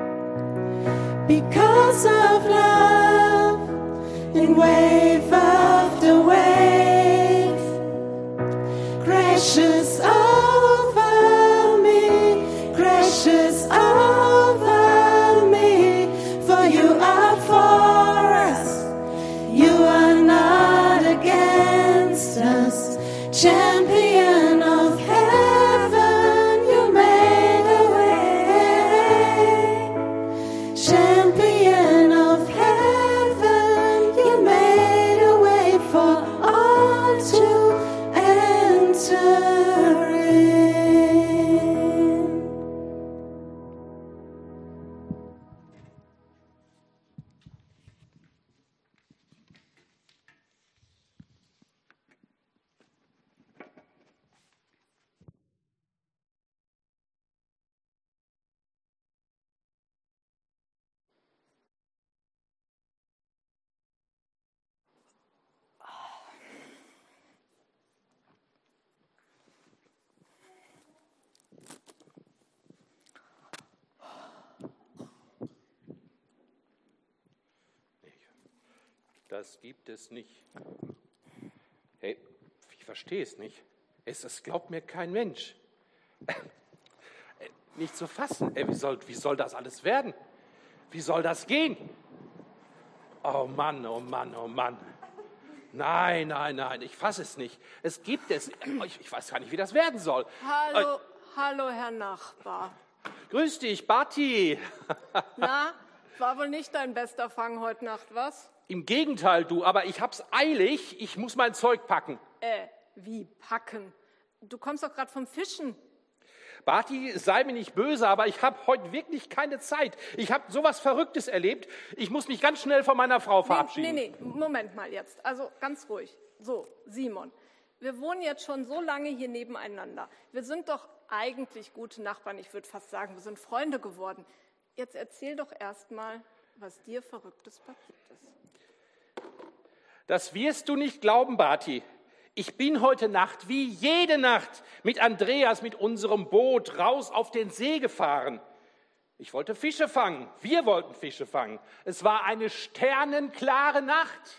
Because of love, in wave after wave crashes over me, crashes over me. For you are for us, you are not against us. Champion of heaven, you made a way. Champion of heaven, you made a way for all to enter in. Das gibt es nicht. Hey, ich verstehe es nicht. Es, es glaubt mir kein Mensch. Nicht zu fassen. Ey, wie soll, wie soll das alles werden? Wie soll das gehen? Oh Mann, oh Mann, oh Mann. Nein, nein, nein, ich fasse es nicht. Es gibt es. Ich, ich weiß gar nicht, wie das werden soll. Hallo, äh, hallo, Herr Nachbar. Grüß dich, Barti. Na, war wohl nicht dein bester Fang heute Nacht, was? Im Gegenteil, du, aber ich hab's eilig. Ich muss mein Zeug packen. Äh, wie packen? Du kommst doch gerade vom Fischen. Barti, sei mir nicht böse, aber ich habe heute wirklich keine Zeit. Ich habe sowas Verrücktes erlebt. Ich muss mich ganz schnell von meiner Frau verabschieden. Nee, nee, nee, Moment mal jetzt. Also ganz ruhig. So, Simon, wir wohnen jetzt schon so lange hier nebeneinander. Wir sind doch eigentlich gute Nachbarn. Ich würde fast sagen, wir sind Freunde geworden. Jetzt erzähl doch erst mal, was dir Verrücktes passiert ist. Das wirst du nicht glauben, Barti. Ich bin heute Nacht, wie jede Nacht, mit Andreas, mit unserem Boot raus auf den See gefahren. Ich wollte Fische fangen. Wir wollten Fische fangen. Es war eine sternenklare Nacht.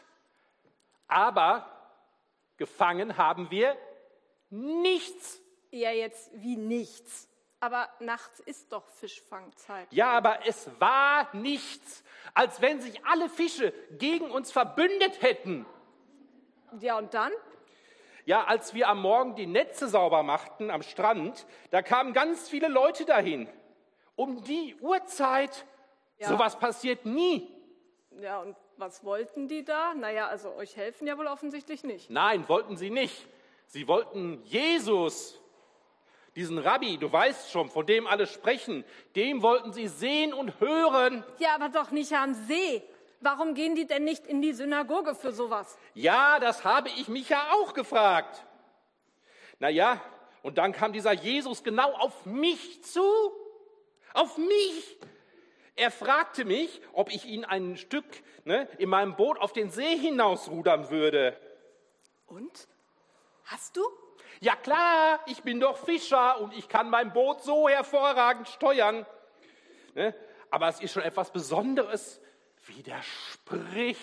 Aber gefangen haben wir nichts. Ja, jetzt wie nichts. Aber nachts ist doch Fischfangzeit. Ja, aber es war nichts, als wenn sich alle Fische gegen uns verbündet hätten. Ja, und dann? Ja, als wir am Morgen die Netze sauber machten am Strand, da kamen ganz viele Leute dahin. Um die Uhrzeit. Ja. Sowas passiert nie. Ja, und was wollten die da? Naja, also euch helfen ja wohl offensichtlich nicht. Nein, wollten sie nicht. Sie wollten Jesus, diesen Rabbi, du weißt schon, von dem alle sprechen, dem wollten sie sehen und hören. Ja, aber doch nicht am See. Warum gehen die denn nicht in die Synagoge für sowas? Ja, das habe ich mich ja auch gefragt. Na ja, und dann kam dieser Jesus genau auf mich zu. Auf mich. Er fragte mich, ob ich ihn ein Stück ne, in meinem Boot auf den See hinausrudern würde. Und? Hast du? Ja klar, ich bin doch Fischer und ich kann mein Boot so hervorragend steuern. Ne? Aber es ist schon etwas Besonderes, wie der spricht.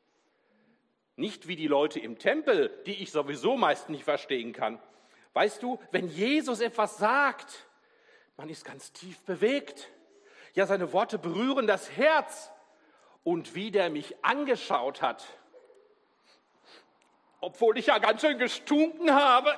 Nicht wie die Leute im Tempel, die ich sowieso meist nicht verstehen kann. Weißt du, wenn Jesus etwas sagt, man ist ganz tief bewegt. Ja, seine Worte berühren das Herz. Und wie der mich angeschaut hat, obwohl ich ja ganz schön gestunken habe.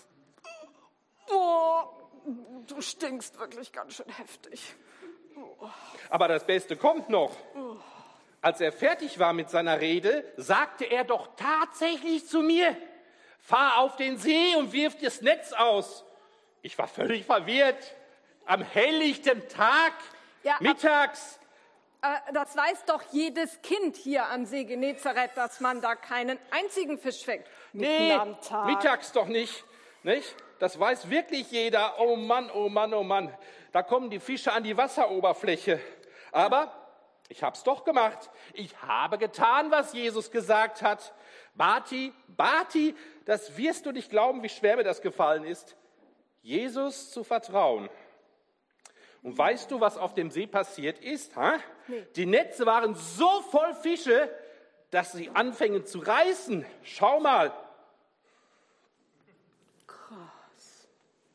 Oh, du stinkst wirklich ganz schön heftig. Oh. Aber das Beste kommt noch. Oh. Als er fertig war mit seiner Rede, sagte er doch tatsächlich zu mir, fahr auf den See und wirf das Netz aus. Ich war völlig verwirrt. Am helllichten Tag, ja, mittags. Aber das weiß doch jedes Kind hier am See Genezareth, dass man da keinen einzigen Fisch fängt. Nee, am Tag. Mittags doch nicht, nicht? Das weiß wirklich jeder. Oh Mann, oh Mann, oh Mann. Da kommen die Fische an die Wasseroberfläche. Aber ich habe es doch gemacht. Ich habe getan, was Jesus gesagt hat. Barti, Barti, das wirst du nicht glauben, wie schwer mir das gefallen ist, Jesus zu vertrauen. Und weißt du, was auf dem See passiert ist? Ha? Nee. Die Netze waren so voll Fische, dass sie anfingen zu reißen. Schau mal. Krass.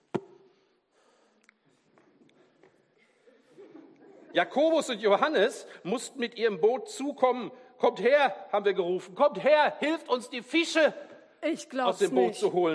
Jakobus und Johannes mussten mit ihrem Boot zukommen. Kommt her, haben wir gerufen. Kommt her, hilft uns die Fische ich aus dem Boot nicht. zu holen.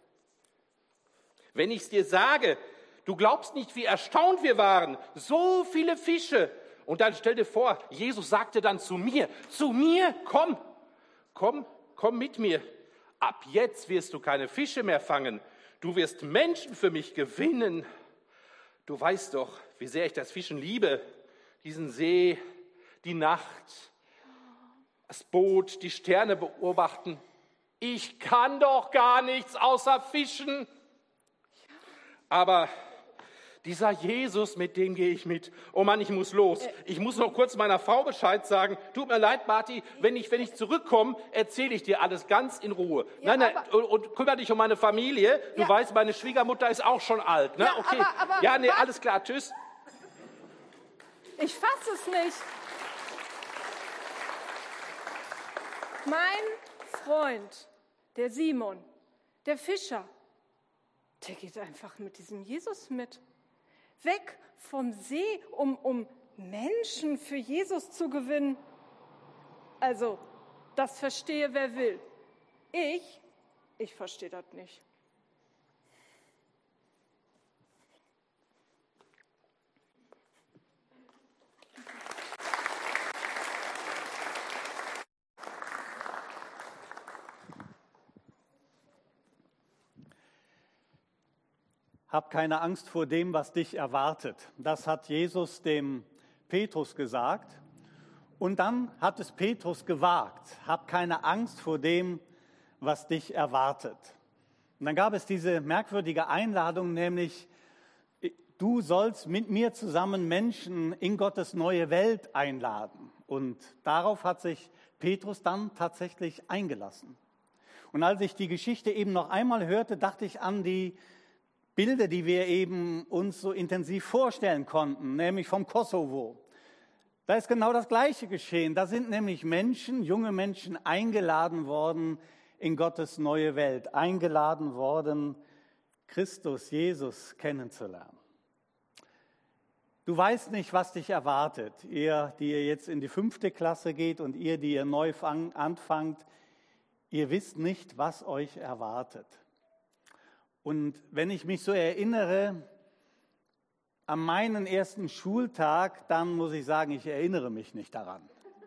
Wenn ich es dir sage, du glaubst nicht, wie erstaunt wir waren. So viele Fische. Und dann stell dir vor, Jesus sagte dann zu mir, zu mir, komm, komm, komm mit mir. Ab jetzt wirst du keine Fische mehr fangen. Du wirst Menschen für mich gewinnen. Du weißt doch, wie sehr ich das Fischen liebe. Diesen See, die Nacht, das Boot, die Sterne beobachten. Ich kann doch gar nichts außer fischen. Aber dieser Jesus, mit dem gehe ich mit. Oh Mann, ich muss los. Ich muss noch kurz meiner Frau Bescheid sagen. Tut mir leid, Barti, wenn ich, wenn ich zurückkomme, erzähle ich dir alles ganz in Ruhe. Ja, nein, nein, und, und kümmere dich um meine Familie. Du ja. weißt, meine Schwiegermutter ist auch schon alt. Ne? Ja, okay. aber, aber, ja, nee, alles klar, tschüss. Ich fasse es nicht. Mein Freund, der Simon, der Fischer, der geht einfach mit diesem Jesus mit. Weg vom See, um, um Menschen für Jesus zu gewinnen. Also, das verstehe wer will. Ich, ich verstehe das nicht. Hab keine Angst vor dem, was dich erwartet. Das hat Jesus dem Petrus gesagt. Und dann hat es Petrus gewagt. Hab keine Angst vor dem, was dich erwartet. Und dann gab es diese merkwürdige Einladung, nämlich du sollst mit mir zusammen Menschen in Gottes neue Welt einladen. Und darauf hat sich Petrus dann tatsächlich eingelassen. Und als ich die Geschichte eben noch einmal hörte, dachte ich an die Bilder, die wir eben uns so intensiv vorstellen konnten, nämlich vom Kosovo. Da ist genau das Gleiche geschehen. Da sind nämlich Menschen, junge Menschen eingeladen worden in Gottes neue Welt, eingeladen worden, Christus, Jesus kennenzulernen. Du weißt nicht, was dich erwartet. Ihr, die ihr jetzt in die fünfte Klasse geht und ihr, die ihr neu fang, anfangt, ihr wisst nicht, was euch erwartet. Und wenn ich mich so erinnere an meinen ersten Schultag, dann muss ich sagen, ich erinnere mich nicht daran.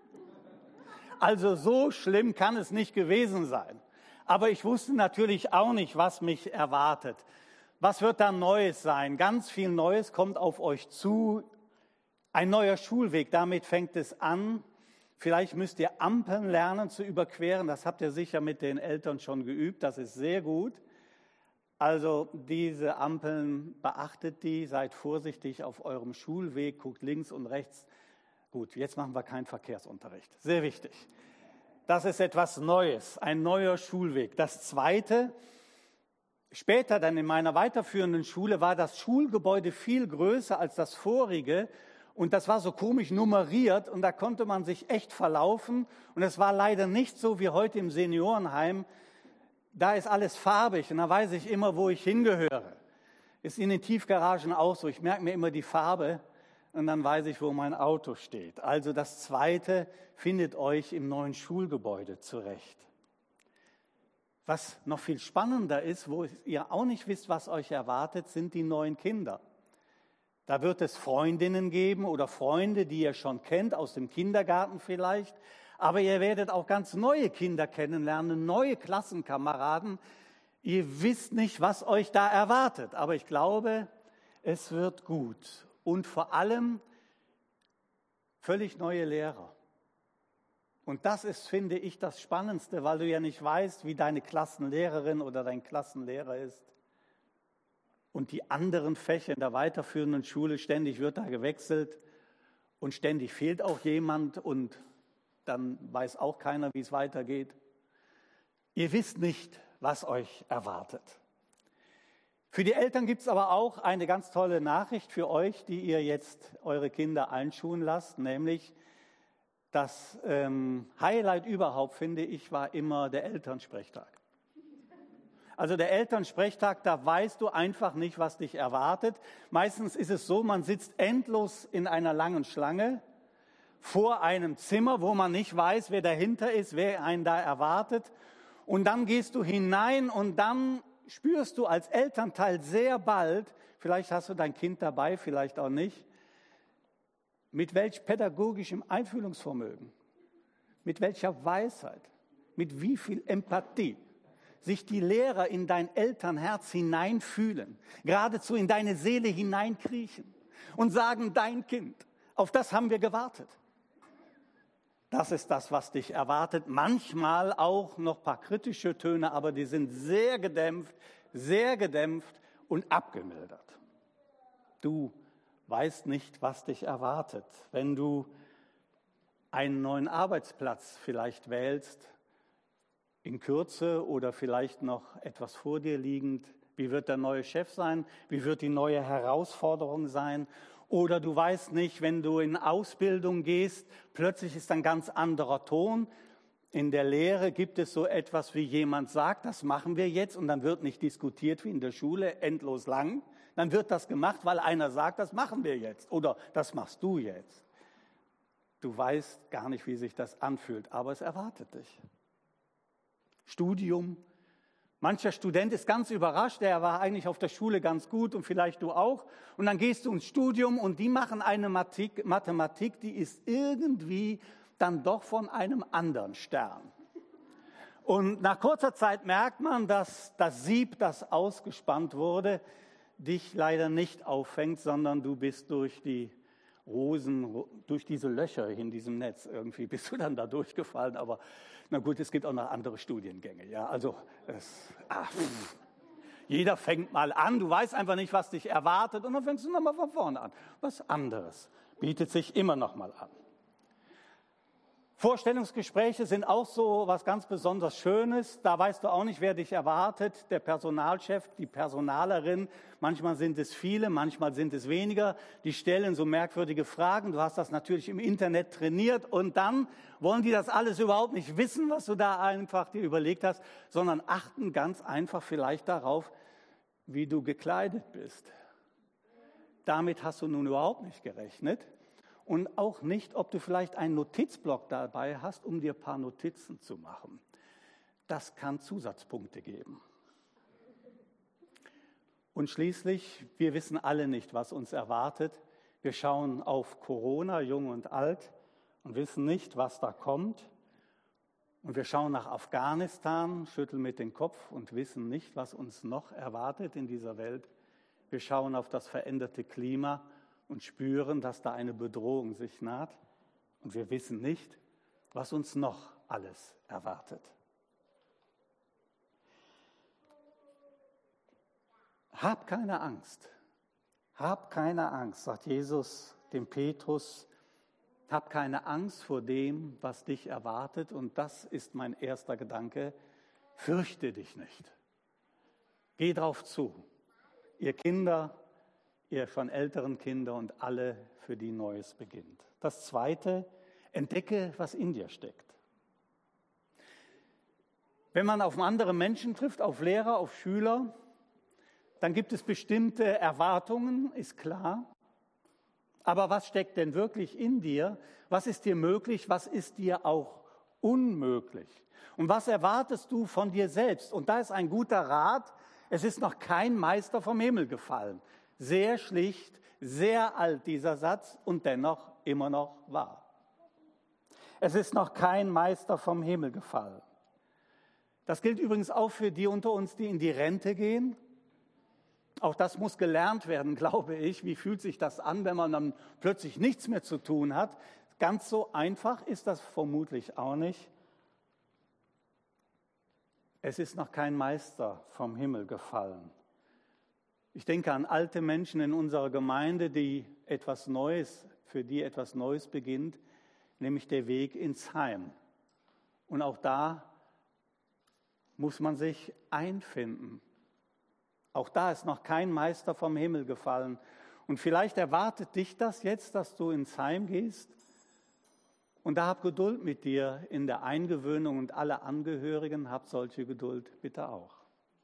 Also so schlimm kann es nicht gewesen sein. Aber ich wusste natürlich auch nicht, was mich erwartet. Was wird da Neues sein? Ganz viel Neues kommt auf euch zu. Ein neuer Schulweg, damit fängt es an. Vielleicht müsst ihr Ampeln lernen zu überqueren. Das habt ihr sicher mit den Eltern schon geübt. Das ist sehr gut. Also diese Ampeln, beachtet die, seid vorsichtig auf eurem Schulweg, guckt links und rechts. Gut, jetzt machen wir keinen Verkehrsunterricht. Sehr wichtig. Das ist etwas Neues, ein neuer Schulweg. Das Zweite, später dann in meiner weiterführenden Schule war das Schulgebäude viel größer als das vorige. Und das war so komisch nummeriert und da konnte man sich echt verlaufen. Und es war leider nicht so wie heute im Seniorenheim. Da ist alles farbig und da weiß ich immer, wo ich hingehöre. Ist in den Tiefgaragen auch so. Ich merke mir immer die Farbe und dann weiß ich, wo mein Auto steht. Also das Zweite, findet euch im neuen Schulgebäude zurecht. Was noch viel spannender ist, wo ihr auch nicht wisst, was euch erwartet, sind die neuen Kinder. Da wird es Freundinnen geben oder Freunde, die ihr schon kennt, aus dem Kindergarten vielleicht. Aber ihr werdet auch ganz neue Kinder kennenlernen, neue Klassenkameraden. Ihr wisst nicht, was euch da erwartet. Aber ich glaube, es wird gut. Und vor allem völlig neue Lehrer. Und das ist, finde ich, das Spannendste, weil du ja nicht weißt, wie deine Klassenlehrerin oder dein Klassenlehrer ist. Und die anderen Fächer in der weiterführenden Schule, ständig wird da gewechselt und ständig fehlt auch jemand und dann weiß auch keiner, wie es weitergeht. Ihr wisst nicht, was euch erwartet. Für die Eltern gibt es aber auch eine ganz tolle Nachricht für euch, die ihr jetzt eure Kinder einschulen lasst, nämlich das ähm, Highlight überhaupt, finde ich, war immer der Elternsprechtag. Also der Elternsprechtag, da weißt du einfach nicht, was dich erwartet. Meistens ist es so, man sitzt endlos in einer langen Schlange vor einem Zimmer, wo man nicht weiß, wer dahinter ist, wer einen da erwartet. Und dann gehst du hinein und dann spürst du als Elternteil sehr bald, vielleicht hast du dein Kind dabei, vielleicht auch nicht, mit welch pädagogischem Einfühlungsvermögen, mit welcher Weisheit, mit wie viel Empathie sich die Lehrer in dein Elternherz hineinfühlen, geradezu in deine Seele hineinkriechen und sagen, dein Kind, auf das haben wir gewartet. Das ist das, was dich erwartet. Manchmal auch noch ein paar kritische Töne, aber die sind sehr gedämpft, sehr gedämpft und abgemildert. Du weißt nicht, was dich erwartet. Wenn du einen neuen Arbeitsplatz vielleicht wählst, in Kürze oder vielleicht noch etwas vor dir liegend, wie wird der neue Chef sein? Wie wird die neue Herausforderung sein? Oder du weißt nicht, wenn du in Ausbildung gehst, plötzlich ist ein ganz anderer Ton. In der Lehre gibt es so etwas, wie jemand sagt, das machen wir jetzt und dann wird nicht diskutiert wie in der Schule, endlos lang. Dann wird das gemacht, weil einer sagt, das machen wir jetzt oder das machst du jetzt. Du weißt gar nicht, wie sich das anfühlt, aber es erwartet dich. Studium. Mancher Student ist ganz überrascht, der war eigentlich auf der Schule ganz gut und vielleicht du auch. Und dann gehst du ins Studium und die machen eine Mathematik, Mathematik, die ist irgendwie dann doch von einem anderen Stern. Und nach kurzer Zeit merkt man, dass das Sieb, das ausgespannt wurde, dich leider nicht auffängt, sondern du bist durch die Rosen, durch diese Löcher in diesem Netz irgendwie bist du dann da durchgefallen. Aber na gut, es gibt auch noch andere Studiengänge. Ja, also es, ach, jeder fängt mal an. Du weißt einfach nicht, was dich erwartet, und dann fängst du nochmal von vorne an. Was anderes bietet sich immer noch mal an. Vorstellungsgespräche sind auch so was ganz besonders Schönes. Da weißt du auch nicht, wer dich erwartet. Der Personalchef, die Personalerin. Manchmal sind es viele, manchmal sind es weniger. Die stellen so merkwürdige Fragen. Du hast das natürlich im Internet trainiert. Und dann wollen die das alles überhaupt nicht wissen, was du da einfach dir überlegt hast, sondern achten ganz einfach vielleicht darauf, wie du gekleidet bist. Damit hast du nun überhaupt nicht gerechnet. Und auch nicht, ob du vielleicht einen Notizblock dabei hast, um dir ein paar Notizen zu machen. Das kann Zusatzpunkte geben. Und schließlich, wir wissen alle nicht, was uns erwartet. Wir schauen auf Corona, jung und alt, und wissen nicht, was da kommt. Und wir schauen nach Afghanistan, schütteln mit dem Kopf und wissen nicht, was uns noch erwartet in dieser Welt. Wir schauen auf das veränderte Klima und spüren, dass da eine Bedrohung sich naht. Und wir wissen nicht, was uns noch alles erwartet. Hab keine Angst. Hab keine Angst, sagt Jesus dem Petrus. Hab keine Angst vor dem, was dich erwartet. Und das ist mein erster Gedanke. Fürchte dich nicht. Geh drauf zu. Ihr Kinder, ihr schon älteren Kinder und alle, für die Neues beginnt. Das Zweite, entdecke, was in dir steckt. Wenn man auf andere Menschen trifft, auf Lehrer, auf Schüler, dann gibt es bestimmte Erwartungen, ist klar. Aber was steckt denn wirklich in dir? Was ist dir möglich? Was ist dir auch unmöglich? Und was erwartest du von dir selbst? Und da ist ein guter Rat, es ist noch kein Meister vom Himmel gefallen. Sehr schlicht, sehr alt dieser Satz und dennoch immer noch wahr. Es ist noch kein Meister vom Himmel gefallen. Das gilt übrigens auch für die unter uns, die in die Rente gehen. Auch das muss gelernt werden, glaube ich. Wie fühlt sich das an, wenn man dann plötzlich nichts mehr zu tun hat? Ganz so einfach ist das vermutlich auch nicht. Es ist noch kein Meister vom Himmel gefallen. Ich denke an alte Menschen in unserer Gemeinde, die etwas Neues, für die etwas Neues beginnt, nämlich der Weg ins Heim. Und auch da muss man sich einfinden. Auch da ist noch kein Meister vom Himmel gefallen. Und vielleicht erwartet dich das jetzt, dass du ins Heim gehst. Und da hab Geduld mit dir in der Eingewöhnung, und alle Angehörigen, habt solche Geduld bitte auch.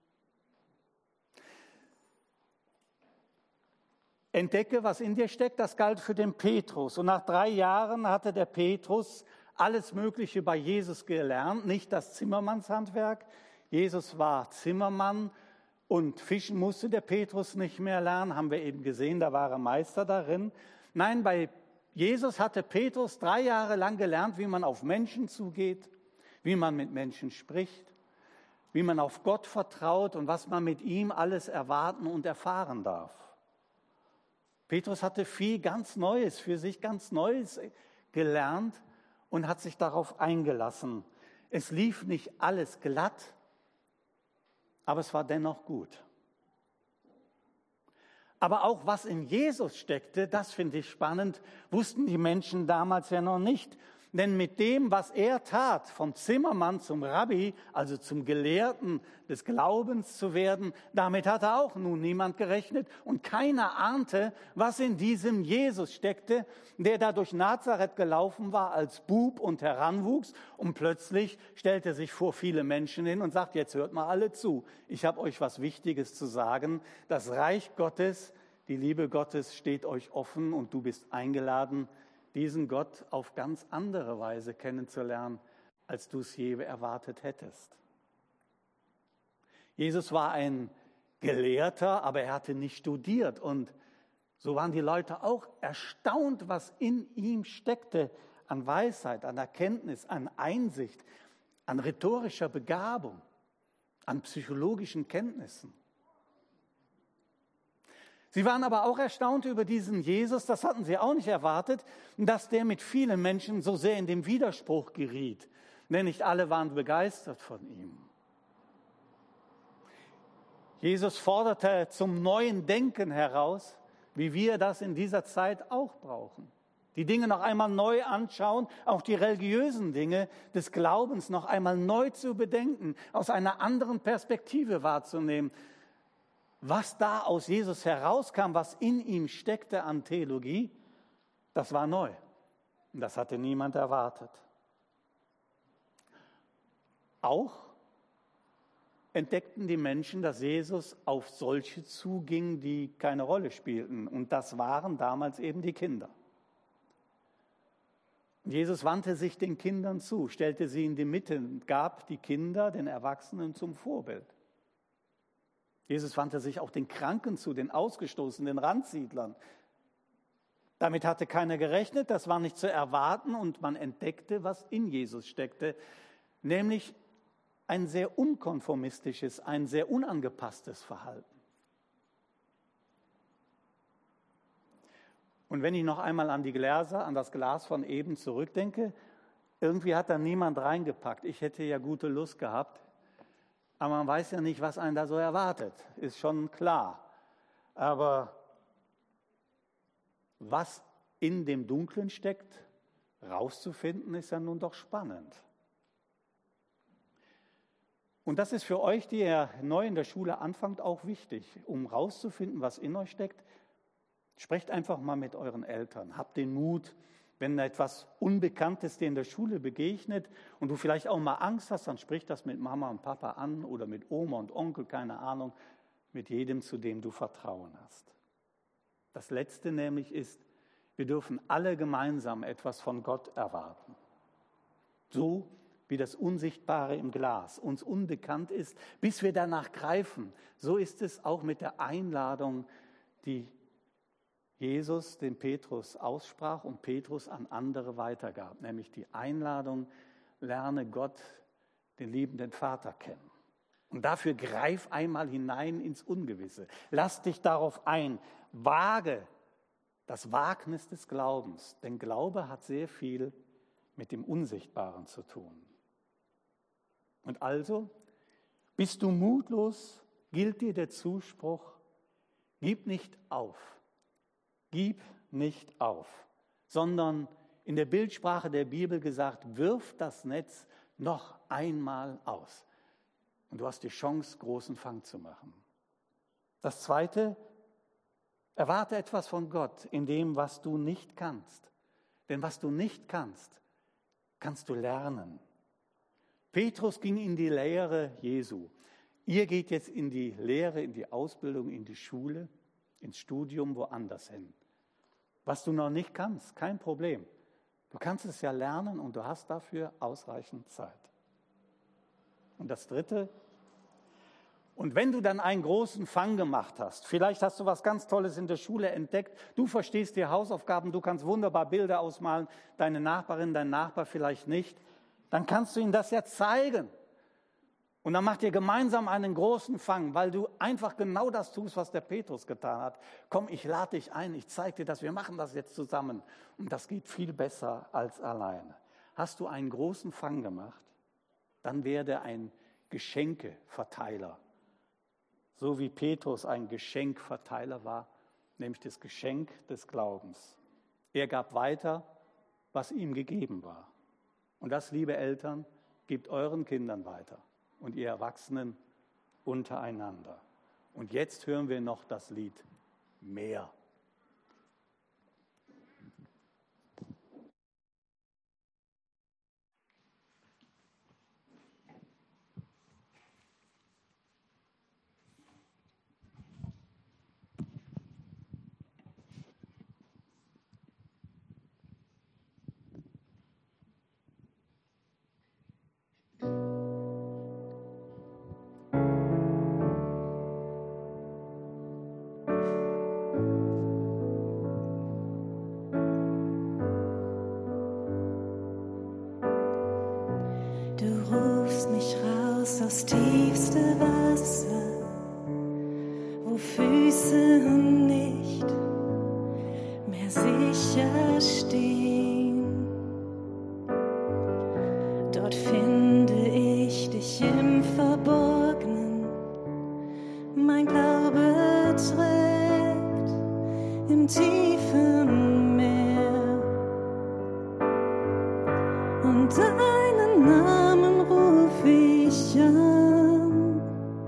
Entdecke, was in dir steckt, das galt für den Petrus. Und nach drei Jahren hatte der Petrus alles Mögliche bei Jesus gelernt, nicht das Zimmermannshandwerk. Jesus war Zimmermann und Fischen musste der Petrus nicht mehr lernen, haben wir eben gesehen, da war er Meister darin. Nein, bei Jesus hatte Petrus drei Jahre lang gelernt, wie man auf Menschen zugeht, wie man mit Menschen spricht, wie man auf Gott vertraut und was man mit ihm alles erwarten und erfahren darf. Petrus hatte viel ganz Neues, für sich ganz Neues gelernt und hat sich darauf eingelassen. Es lief nicht alles glatt, aber es war dennoch gut. Aber auch was in Jesus steckte, das finde ich spannend, wussten die Menschen damals ja noch nicht. Denn mit dem, was er tat, vom Zimmermann zum Rabbi, also zum Gelehrten des Glaubens zu werden, damit hatte auch nun niemand gerechnet. Und keiner ahnte, was in diesem Jesus steckte, der da durch Nazareth gelaufen war als Bub und heranwuchs. Und plötzlich stellt er sich vor viele Menschen hin und sagt, jetzt hört mal alle zu. Ich habe euch was Wichtiges zu sagen. Das Reich Gottes, die Liebe Gottes steht euch offen und du bist eingeladen, diesen Gott auf ganz andere Weise kennenzulernen, als du es je erwartet hättest. Jesus war ein Gelehrter, aber er hatte nicht studiert. Und so waren die Leute auch erstaunt, was in ihm steckte an Weisheit, an Erkenntnis, an Einsicht, an rhetorischer Begabung, an psychologischen Kenntnissen. Sie waren aber auch erstaunt über diesen Jesus, das hatten sie auch nicht erwartet, dass der mit vielen Menschen so sehr in den Widerspruch geriet. Denn nicht alle waren begeistert von ihm. Jesus forderte zum neuen Denken heraus, wie wir das in dieser Zeit auch brauchen. Die Dinge noch einmal neu anschauen, auch die religiösen Dinge des Glaubens noch einmal neu zu bedenken, aus einer anderen Perspektive wahrzunehmen. Was da aus Jesus herauskam, was in ihm steckte an Theologie, das war neu. Und das hatte niemand erwartet. Auch entdeckten die Menschen, dass Jesus auf solche zuging, die keine Rolle spielten. Und das waren damals eben die Kinder. Jesus wandte sich den Kindern zu, stellte sie in die Mitte und gab die Kinder den Erwachsenen zum Vorbild. Jesus wandte sich auch den Kranken zu, den Ausgestoßenen, den Randsiedlern. Damit hatte keiner gerechnet, das war nicht zu erwarten und man entdeckte, was in Jesus steckte, nämlich ein sehr unkonformistisches, ein sehr unangepasstes Verhalten. Und wenn ich noch einmal an die Gläser, an das Glas von eben zurückdenke, irgendwie hat da niemand reingepackt. Ich hätte ja gute Lust gehabt. Aber man weiß ja nicht, was einen da so erwartet, ist schon klar. Aber was in dem Dunklen steckt, rauszufinden, ist ja nun doch spannend. Und das ist für euch, die ihr neu in der Schule anfangt, auch wichtig. Um rauszufinden, was in euch steckt, sprecht einfach mal mit euren Eltern. Habt den Mut, wenn etwas Unbekanntes dir in der Schule begegnet und du vielleicht auch mal Angst hast, dann sprich das mit Mama und Papa an oder mit Oma und Onkel, keine Ahnung, mit jedem, zu dem du Vertrauen hast. Das Letzte nämlich ist, wir dürfen alle gemeinsam etwas von Gott erwarten. So wie das Unsichtbare im Glas uns unbekannt ist, bis wir danach greifen, so ist es auch mit der Einladung, die Jesus den Petrus aussprach und Petrus an andere weitergab, nämlich die Einladung, lerne Gott, den liebenden Vater, kennen. Und dafür greif einmal hinein ins Ungewisse. Lass dich darauf ein, wage das Wagnis des Glaubens, denn Glaube hat sehr viel mit dem Unsichtbaren zu tun. Und also, bist du mutlos, gilt dir der Zuspruch, gib nicht auf. Gib nicht auf, sondern in der Bildsprache der Bibel gesagt, wirf das Netz noch einmal aus. Und du hast die Chance, großen Fang zu machen. Das Zweite, erwarte etwas von Gott in dem, was du nicht kannst. Denn was du nicht kannst, kannst du lernen. Petrus ging in die Lehre Jesu. Ihr geht jetzt in die Lehre, in die Ausbildung, in die Schule, ins Studium, woanders hin. Was du noch nicht kannst, kein Problem. Du kannst es ja lernen und du hast dafür ausreichend Zeit. Und das Dritte, und wenn du dann einen großen Fang gemacht hast, vielleicht hast du was ganz Tolles in der Schule entdeckt, du verstehst die Hausaufgaben, du kannst wunderbar Bilder ausmalen, deine Nachbarin, dein Nachbar vielleicht nicht, dann kannst du ihnen das ja zeigen. Und dann macht ihr gemeinsam einen großen Fang, weil du einfach genau das tust, was der Petrus getan hat. Komm, ich lade dich ein, ich zeige dir das, wir machen das jetzt zusammen. Und das geht viel besser als alleine. Hast du einen großen Fang gemacht, dann werde ein Geschenkeverteiler. So wie Petrus ein Geschenkverteiler war, nämlich das Geschenk des Glaubens. Er gab weiter, was ihm gegeben war. Und das, liebe Eltern, gebt euren Kindern weiter. Und ihr Erwachsenen untereinander. Und jetzt hören wir noch das Lied Mehr. tiefste Wasser, wo Füße nicht mehr sicher stehen. Dort finde ich dich im Verborgenen, mein Glaube trägt im tiefen Meer. Und deinen Namen ruf ich an.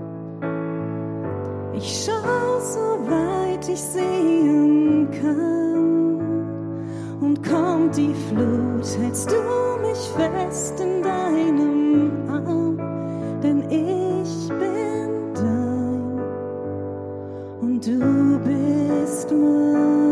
Ich schau so weit ich sehen kann. Und kommt die Flut, hältst du mich fest in deinem Arm. Denn ich bin dein und du bist mein.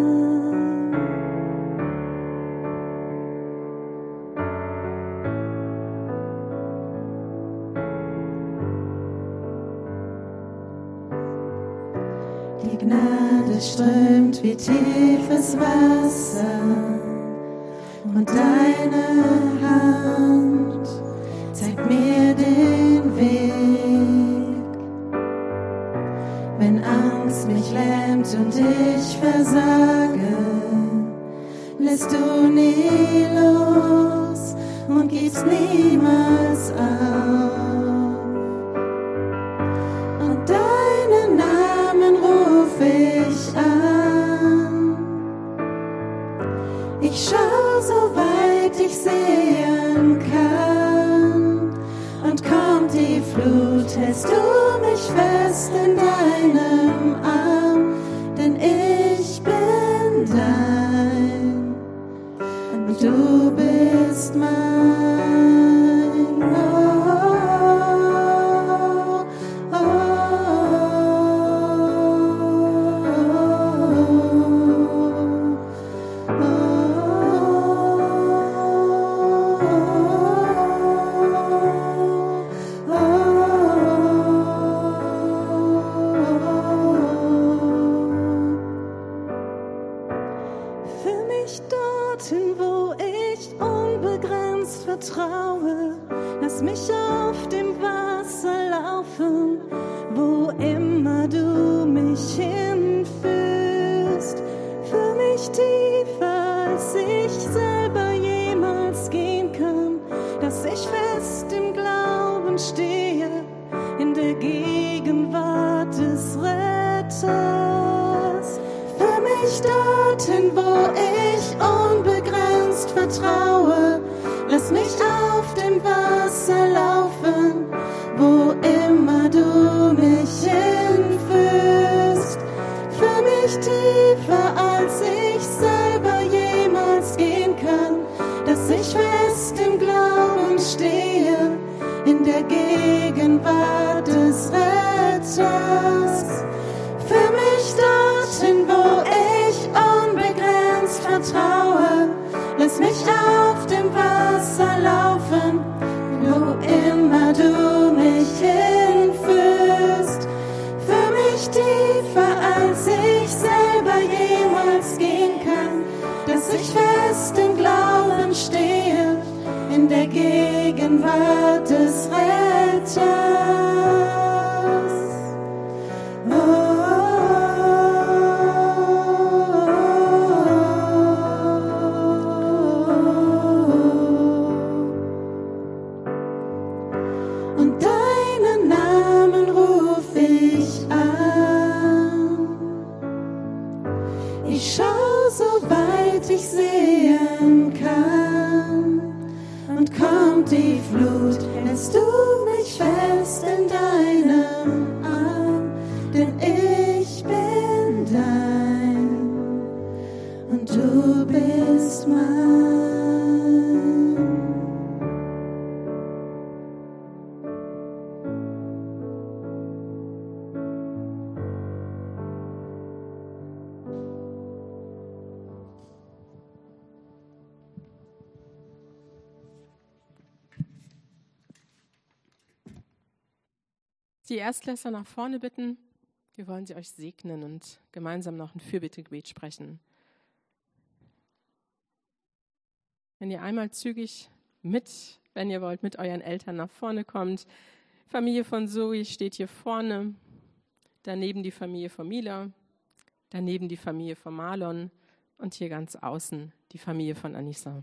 Die Gnade strömt wie tiefes Wasser und deine Hand zeigt mir den Weg. Wenn Angst mich lähmt und ich versage, lässt du nie los und gibst niemals auf. Und deinen Namen ruf ich an. Ich schau so weit ich sehen kann. Und kommt die Flut, hältst du mich fest in deinem Arm. Denn ich bin dein und du bist mein. Vertraue, lass mich auf dem Wasser laufen, wo immer du mich hinführst. Für mich tiefer, als ich selber jemals gehen kann, dass ich fest im Glauben stehe, in der Gegenwart des Retters. Für mich dorthin, wo ich unbegrenzt vertraue, lass mich auf dem Wasser laufen, wo immer du mich hinführst. Für mich tiefer, als ich selber jemals gehen kann, dass ich fest im Glauben stehe, in der Gegenwart des Retters. Für mich dorthin, wo ich unbegrenzt vertraue, lass mich auf dem Wasser laufen, wo immer du mich hinführst. Für mich tiefer, als ich selber jemals gehen kann, dass ich fest im Glauben stehe, in der Gegenwart des Retters. Oh. Ich sehen kann und kommt die Flut, hältst du mich fest in deinem Arm, denn ich bin dein und du bist mein. Die Erstklässler nach vorne bitten. Wir wollen sie euch segnen und gemeinsam noch ein Fürbittegebet sprechen. Wenn ihr einmal zügig mit, wenn ihr wollt, mit euren Eltern nach vorne kommt. Familie von Zoe steht hier vorne, daneben die Familie von Mila, daneben die Familie von Marlon und hier ganz außen die Familie von Anissa.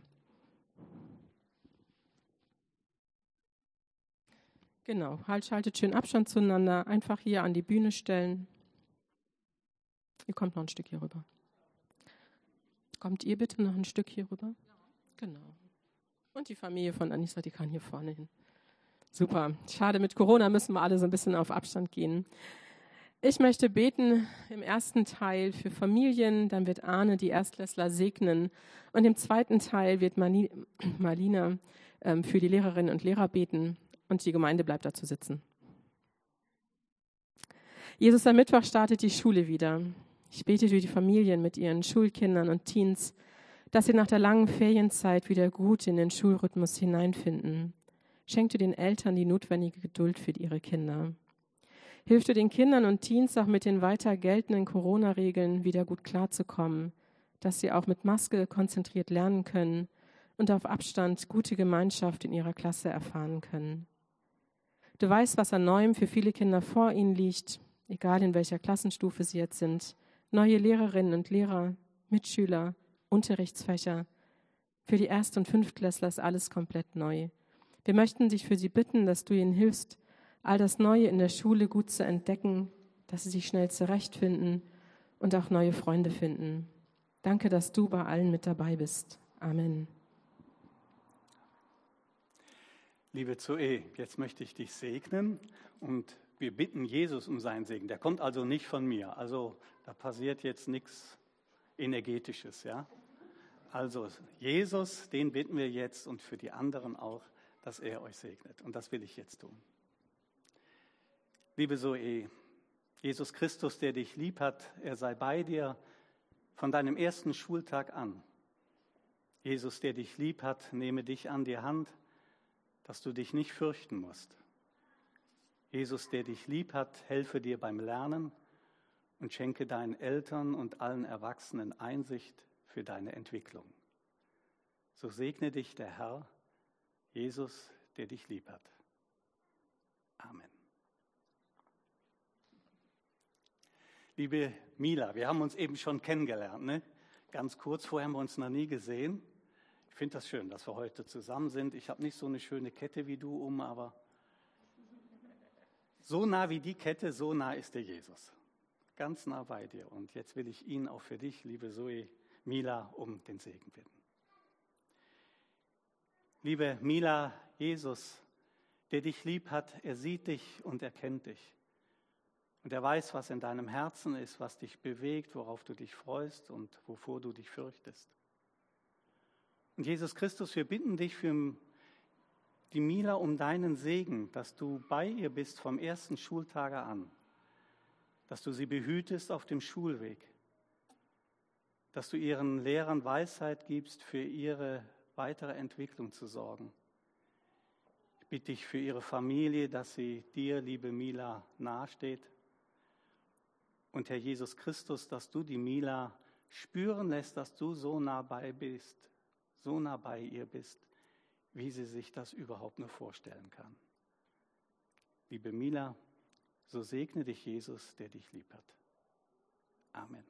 Genau, halt, schaltet schön Abstand zueinander, einfach hier an die Bühne stellen. Ihr kommt noch ein Stück hier rüber. Kommt ihr bitte noch ein Stück hier rüber? Genau. Und die Familie von Anissa, die kann hier vorne hin. Super. Schade, mit Corona müssen wir alle so ein bisschen auf Abstand gehen. Ich möchte beten im ersten Teil für Familien, dann wird Arne die Erstklässler segnen und im zweiten Teil wird Marlina ähm, für die Lehrerinnen und Lehrer beten und die Gemeinde bleibt dazu sitzen. Jesus, am Mittwoch startet die Schule wieder. Ich bete für die Familien mit ihren Schulkindern und Teens, dass sie nach der langen Ferienzeit wieder gut in den Schulrhythmus hineinfinden. Schenk du den Eltern die notwendige Geduld für ihre Kinder. Hilf du den Kindern und Teens auch mit den weiter geltenden Corona-Regeln wieder gut klarzukommen, dass sie auch mit Maske konzentriert lernen können und auf Abstand gute Gemeinschaft in ihrer Klasse erfahren können. Du weißt, was an Neuem für viele Kinder vor ihnen liegt, egal in welcher Klassenstufe sie jetzt sind. Neue Lehrerinnen und Lehrer, Mitschüler, Unterrichtsfächer. Für die Erst- und Fünftklässler ist alles komplett neu. Wir möchten dich für sie bitten, dass du ihnen hilfst, all das Neue in der Schule gut zu entdecken, dass sie sich schnell zurechtfinden und auch neue Freunde finden. Danke, dass du bei allen mit dabei bist. Amen. Liebe Zoe, jetzt möchte ich dich segnen und wir bitten Jesus um seinen Segen. Der kommt also nicht von mir. Also da passiert jetzt nichts Energetisches, ja? Also Jesus, den bitten wir jetzt und für die anderen auch, dass er euch segnet. Und das will ich jetzt tun. Liebe Zoe, Jesus Christus, der dich lieb hat, er sei bei dir von deinem ersten Schultag an. Jesus, der dich lieb hat, nehme dich an die Hand, dass du dich nicht fürchten musst. Jesus, der dich lieb hat, helfe dir beim Lernen und schenke deinen Eltern und allen Erwachsenen Einsicht für deine Entwicklung. So segne dich der Herr, Jesus, der dich lieb hat. Amen. Liebe Mila, wir haben uns eben schon kennengelernt, ne? Ganz kurz, vorher haben wir uns noch nie gesehen. Ich finde das schön, dass wir heute zusammen sind. Ich habe nicht so eine schöne Kette wie du um, aber so nah wie die Kette, so nah ist der Jesus. Ganz nah bei dir. Und jetzt will ich ihn auch für dich, liebe Zoe, Mila, um den Segen bitten. Liebe Mila, Jesus, der dich lieb hat, er sieht dich und er kennt dich. Und er weiß, was in deinem Herzen ist, was dich bewegt, worauf du dich freust und wovor du dich fürchtest. Und Jesus Christus, wir bitten dich für die Mila um deinen Segen, dass du bei ihr bist vom ersten Schultage an, dass du sie behütest auf dem Schulweg, dass du ihren Lehrern Weisheit gibst, für ihre weitere Entwicklung zu sorgen. Ich bitte dich für ihre Familie, dass sie dir, liebe Mila, nahesteht. Und Herr Jesus Christus, dass du die Mila spüren lässt, dass du so nah bei bist, so nah bei ihr bist, wie sie sich das überhaupt nur vorstellen kann. Liebe Mila, so segne dich Jesus, der dich lieb hat. Amen.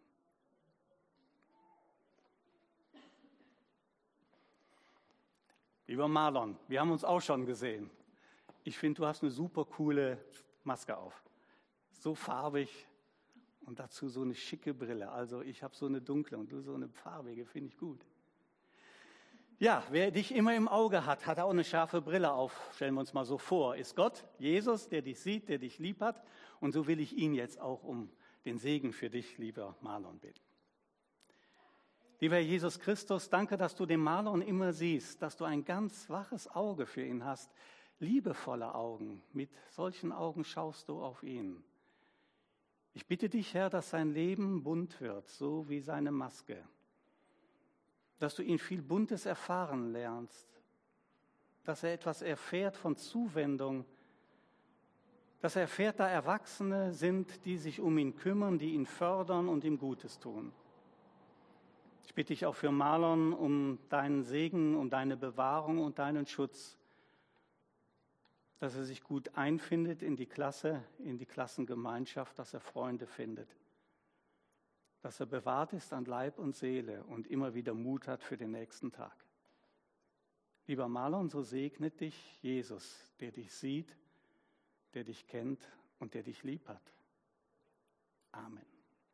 Lieber Marlon, wir haben uns auch schon gesehen. Ich finde, du hast eine super coole Maske auf. So farbig und dazu so eine schicke Brille. Also ich habe so eine dunkle und du so eine farbige, finde ich gut. Ja, wer dich immer im Auge hat, hat auch eine scharfe Brille auf. Stellen wir uns mal so vor. Ist Gott, Jesus, der dich sieht, der dich lieb hat. Und so will ich ihn jetzt auch um den Segen für dich, lieber Marlon, bitten. Lieber Jesus Christus, danke, dass du den Marlon immer siehst, dass du ein ganz waches Auge für ihn hast, liebevolle Augen. Mit solchen Augen schaust du auf ihn. Ich bitte dich, Herr, dass sein Leben bunt wird, so wie seine Maske. Dass du ihn viel Buntes erfahren lernst, dass er etwas erfährt von Zuwendung, dass er erfährt, da Erwachsene sind, die sich um ihn kümmern, die ihn fördern und ihm Gutes tun. Ich bitte dich auch für Marlon um deinen Segen, um deine Bewahrung und deinen Schutz, dass er sich gut einfindet in die Klasse, in die Klassengemeinschaft, dass er Freunde findet, dass er bewahrt ist an Leib und Seele und immer wieder Mut hat für den nächsten Tag. Lieber Marlon, so segnet dich Jesus, der dich sieht, der dich kennt und der dich lieb hat. Amen.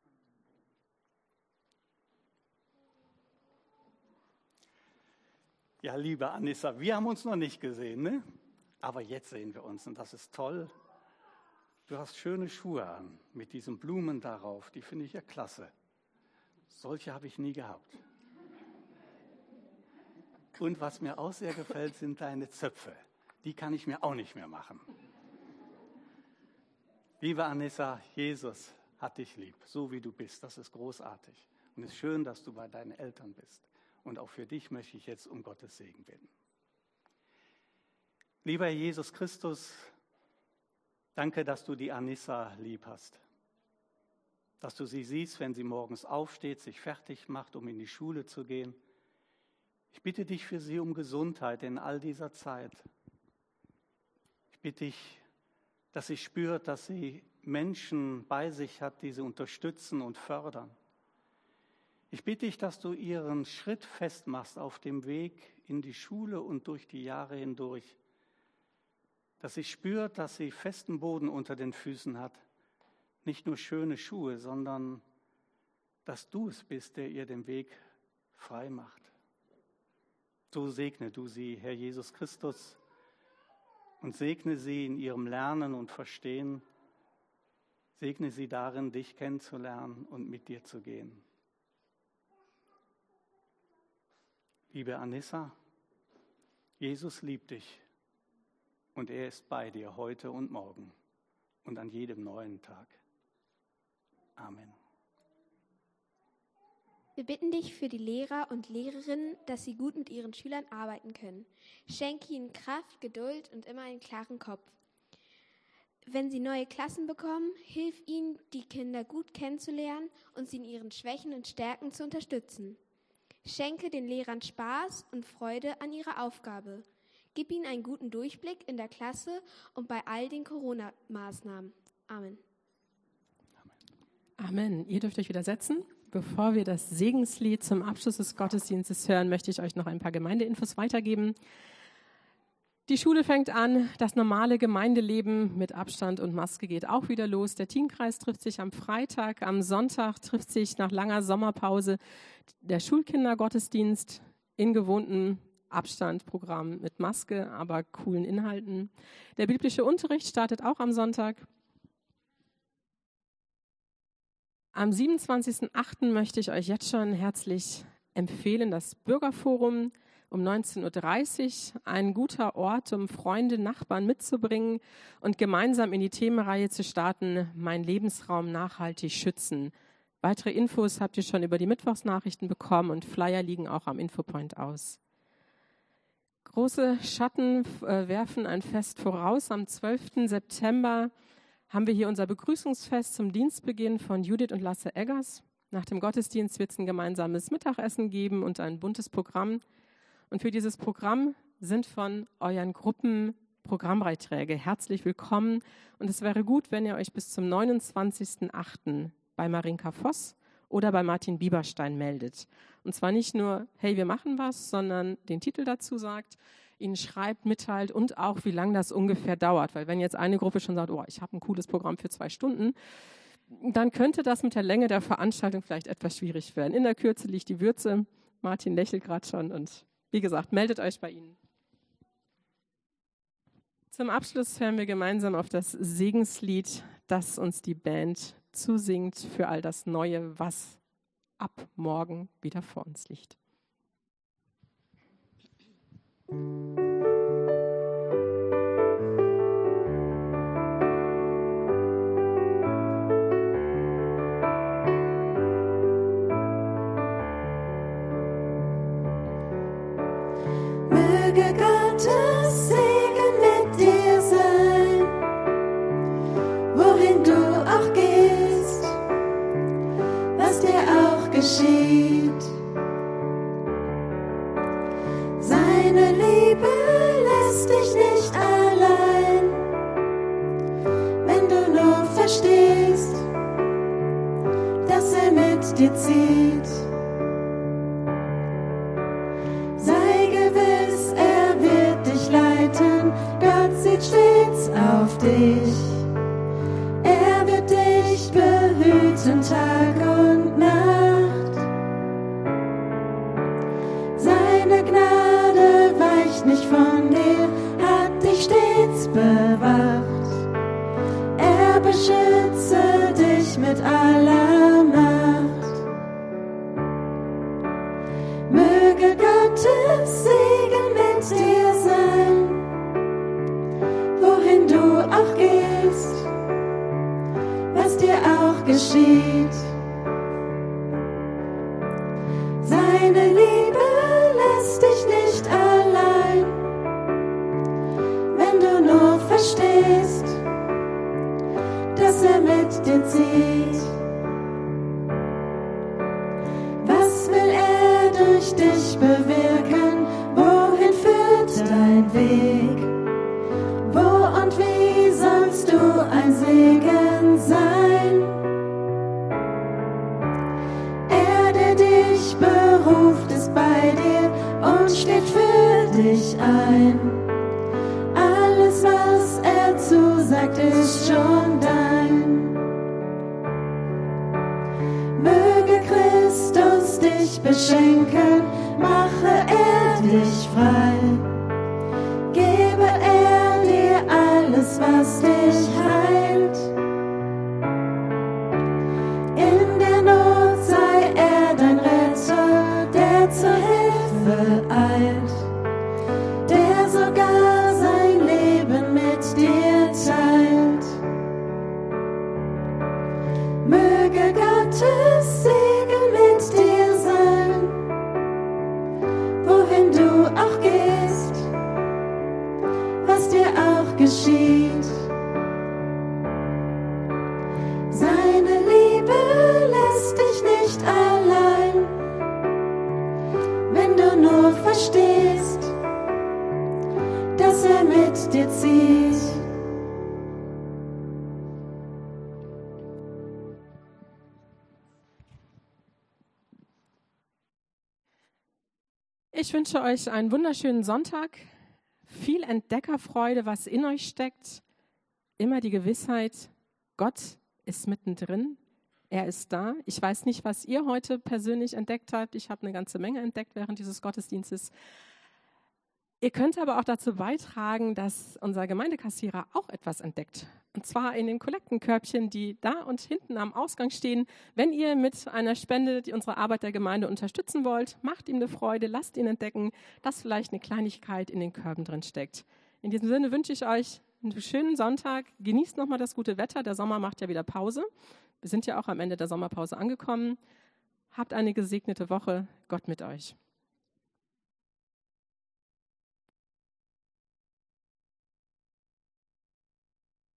Ja, liebe Anissa, wir haben uns noch nicht gesehen, ne? Aber jetzt sehen wir uns und das ist toll. Du hast schöne Schuhe an mit diesen Blumen darauf, die finde ich ja klasse. Solche habe ich nie gehabt. Und was mir auch sehr gefällt, sind deine Zöpfe. Die kann ich mir auch nicht mehr machen. Liebe Anissa, Jesus hat dich lieb, so wie du bist. Das ist großartig. Und es ist schön, dass du bei deinen Eltern bist. Und auch für dich möchte ich jetzt um Gottes Segen bitten. Lieber Herr Jesus Christus, danke, dass du die Anissa lieb hast. Dass du sie siehst, wenn sie morgens aufsteht, sich fertig macht, um in die Schule zu gehen. Ich bitte dich für sie um Gesundheit in all dieser Zeit. Ich bitte dich, dass sie spürt, dass sie Menschen bei sich hat, die sie unterstützen und fördern. Ich bitte dich, dass du ihren Schritt festmachst auf dem Weg in die Schule und durch die Jahre hindurch. Dass sie spürt, dass sie festen Boden unter den Füßen hat. Nicht nur schöne Schuhe, sondern dass du es bist, der ihr den Weg frei macht. So segne du sie, Herr Jesus Christus, und segne sie in ihrem Lernen und Verstehen. Segne sie darin, dich kennenzulernen und mit dir zu gehen. Liebe Anissa, Jesus liebt dich und er ist bei dir heute und morgen und an jedem neuen Tag. Amen. Wir bitten dich für die Lehrer und Lehrerinnen, dass sie gut mit ihren Schülern arbeiten können. Schenke ihnen Kraft, Geduld und immer einen klaren Kopf. Wenn sie neue Klassen bekommen, hilf ihnen, die Kinder gut kennenzulernen und sie in ihren Schwächen und Stärken zu unterstützen. Schenke den Lehrern Spaß und Freude an ihrer Aufgabe. Gib ihnen einen guten Durchblick in der Klasse und bei all den Corona-Maßnahmen. Amen. Amen. Ihr dürft euch wieder setzen. Bevor wir das Segenslied zum Abschluss des Gottesdienstes hören, möchte ich euch noch ein paar Gemeindeinfos weitergeben. Die Schule fängt an, das normale Gemeindeleben mit Abstand und Maske geht auch wieder los. Der Teamkreis trifft sich am Freitag, am Sonntag trifft sich nach langer Sommerpause der Schulkindergottesdienst in gewohntem Abstandprogramm mit Maske, aber coolen Inhalten. Der biblische Unterricht startet auch am Sonntag. Am siebenundzwanzigsten achten möchte ich euch jetzt schon herzlich empfehlen, das Bürgerforum um neunzehn Uhr dreißig, ein guter Ort, um Freunde, Nachbarn mitzubringen und gemeinsam in die Themenreihe zu starten, mein Lebensraum nachhaltig schützen. Weitere Infos habt ihr schon über die Mittwochsnachrichten bekommen und Flyer liegen auch am Infopoint aus. Große Schatten äh, werfen ein Fest voraus. Am zwölften September haben wir hier unser Begrüßungsfest zum Dienstbeginn von Judith und Lasse Eggers. Nach dem Gottesdienst wird es ein gemeinsames Mittagessen geben und ein buntes Programm. Und für dieses Programm sind von euren Gruppen Programmbeiträge herzlich willkommen. Und es wäre gut, wenn ihr euch bis zum neunundzwanzigsten achten bei Marinka Voss oder bei Martin Bieberstein meldet. Und zwar nicht nur, hey, wir machen was, sondern den Titel dazu sagt, ihnen schreibt, mitteilt und auch, wie lange das ungefähr dauert. Weil wenn jetzt eine Gruppe schon sagt, oh, ich habe ein cooles Programm für zwei Stunden, dann könnte das mit der Länge der Veranstaltung vielleicht etwas schwierig werden. In der Kürze liegt die Würze. Martin lächelt gerade schon und wie gesagt, meldet euch bei ihnen. Zum Abschluss hören wir gemeinsam auf das Segenslied, das uns die Band zusingt für all das Neue, was ab morgen wieder vor uns liegt. Möge Gottes Segen mit dir sein, wohin du auch gehst, was dir auch geschieht. Seine Liebe lässt dich nicht allein, verstehst, dass er mit dir zieht. Sei gewiss, er wird dich leiten, Gott sieht stets auf dich. Er wird dich behüten Tag und Nacht. Seine Gnade weicht nicht von dir, hat dich stets bewacht. Er beschütze dich mit aller Macht. Möge Gottes Segen mit dir sein, wohin du auch gehst, was dir auch geschieht. Seine Liebe lässt dich nicht allein, wenn du nur verstehst, dass er mit dir zieht. Was will er durch dich bewirken? Wohin führt dein Weg? Wo und wie sollst du ein Segen sein? Er, der dich beruft, ist bei dir und steht für dich ein. Alles, was er zusagt, ist schon dein. Möge Christus dich beschenken, mache er dich frei. Gebe er dir alles, was dich heilt. In der Not sei er dein Retter, der zur Hilfe eilt, der sogar sein Leben mit dir teilt. Möge Gottes Segen mit dir sein, wohin du auch gehst, was dir auch geschieht. Seine Liebe lässt dich nicht allein, wenn du nur verstehst, dass er mit dir zieht. Ich wünsche euch einen wunderschönen Sonntag, viel Entdeckerfreude, was in euch steckt, immer die Gewissheit, Gott ist mittendrin, er ist da. Ich weiß nicht, was ihr heute persönlich entdeckt habt. Ich habe eine ganze Menge entdeckt während dieses Gottesdienstes. Ihr könnt aber auch dazu beitragen, dass unser Gemeindekassierer auch etwas entdeckt. Und zwar in den Kollektenkörbchen, die da und hinten am Ausgang stehen. Wenn ihr mit einer Spende die unsere Arbeit der Gemeinde unterstützen wollt, macht ihm eine Freude, lasst ihn entdecken, dass vielleicht eine Kleinigkeit in den Körben drin steckt. In diesem Sinne wünsche ich euch einen schönen Sonntag. Genießt nochmal das gute Wetter. Der Sommer macht ja wieder Pause. Wir sind ja auch am Ende der Sommerpause angekommen. Habt eine gesegnete Woche. Gott mit euch.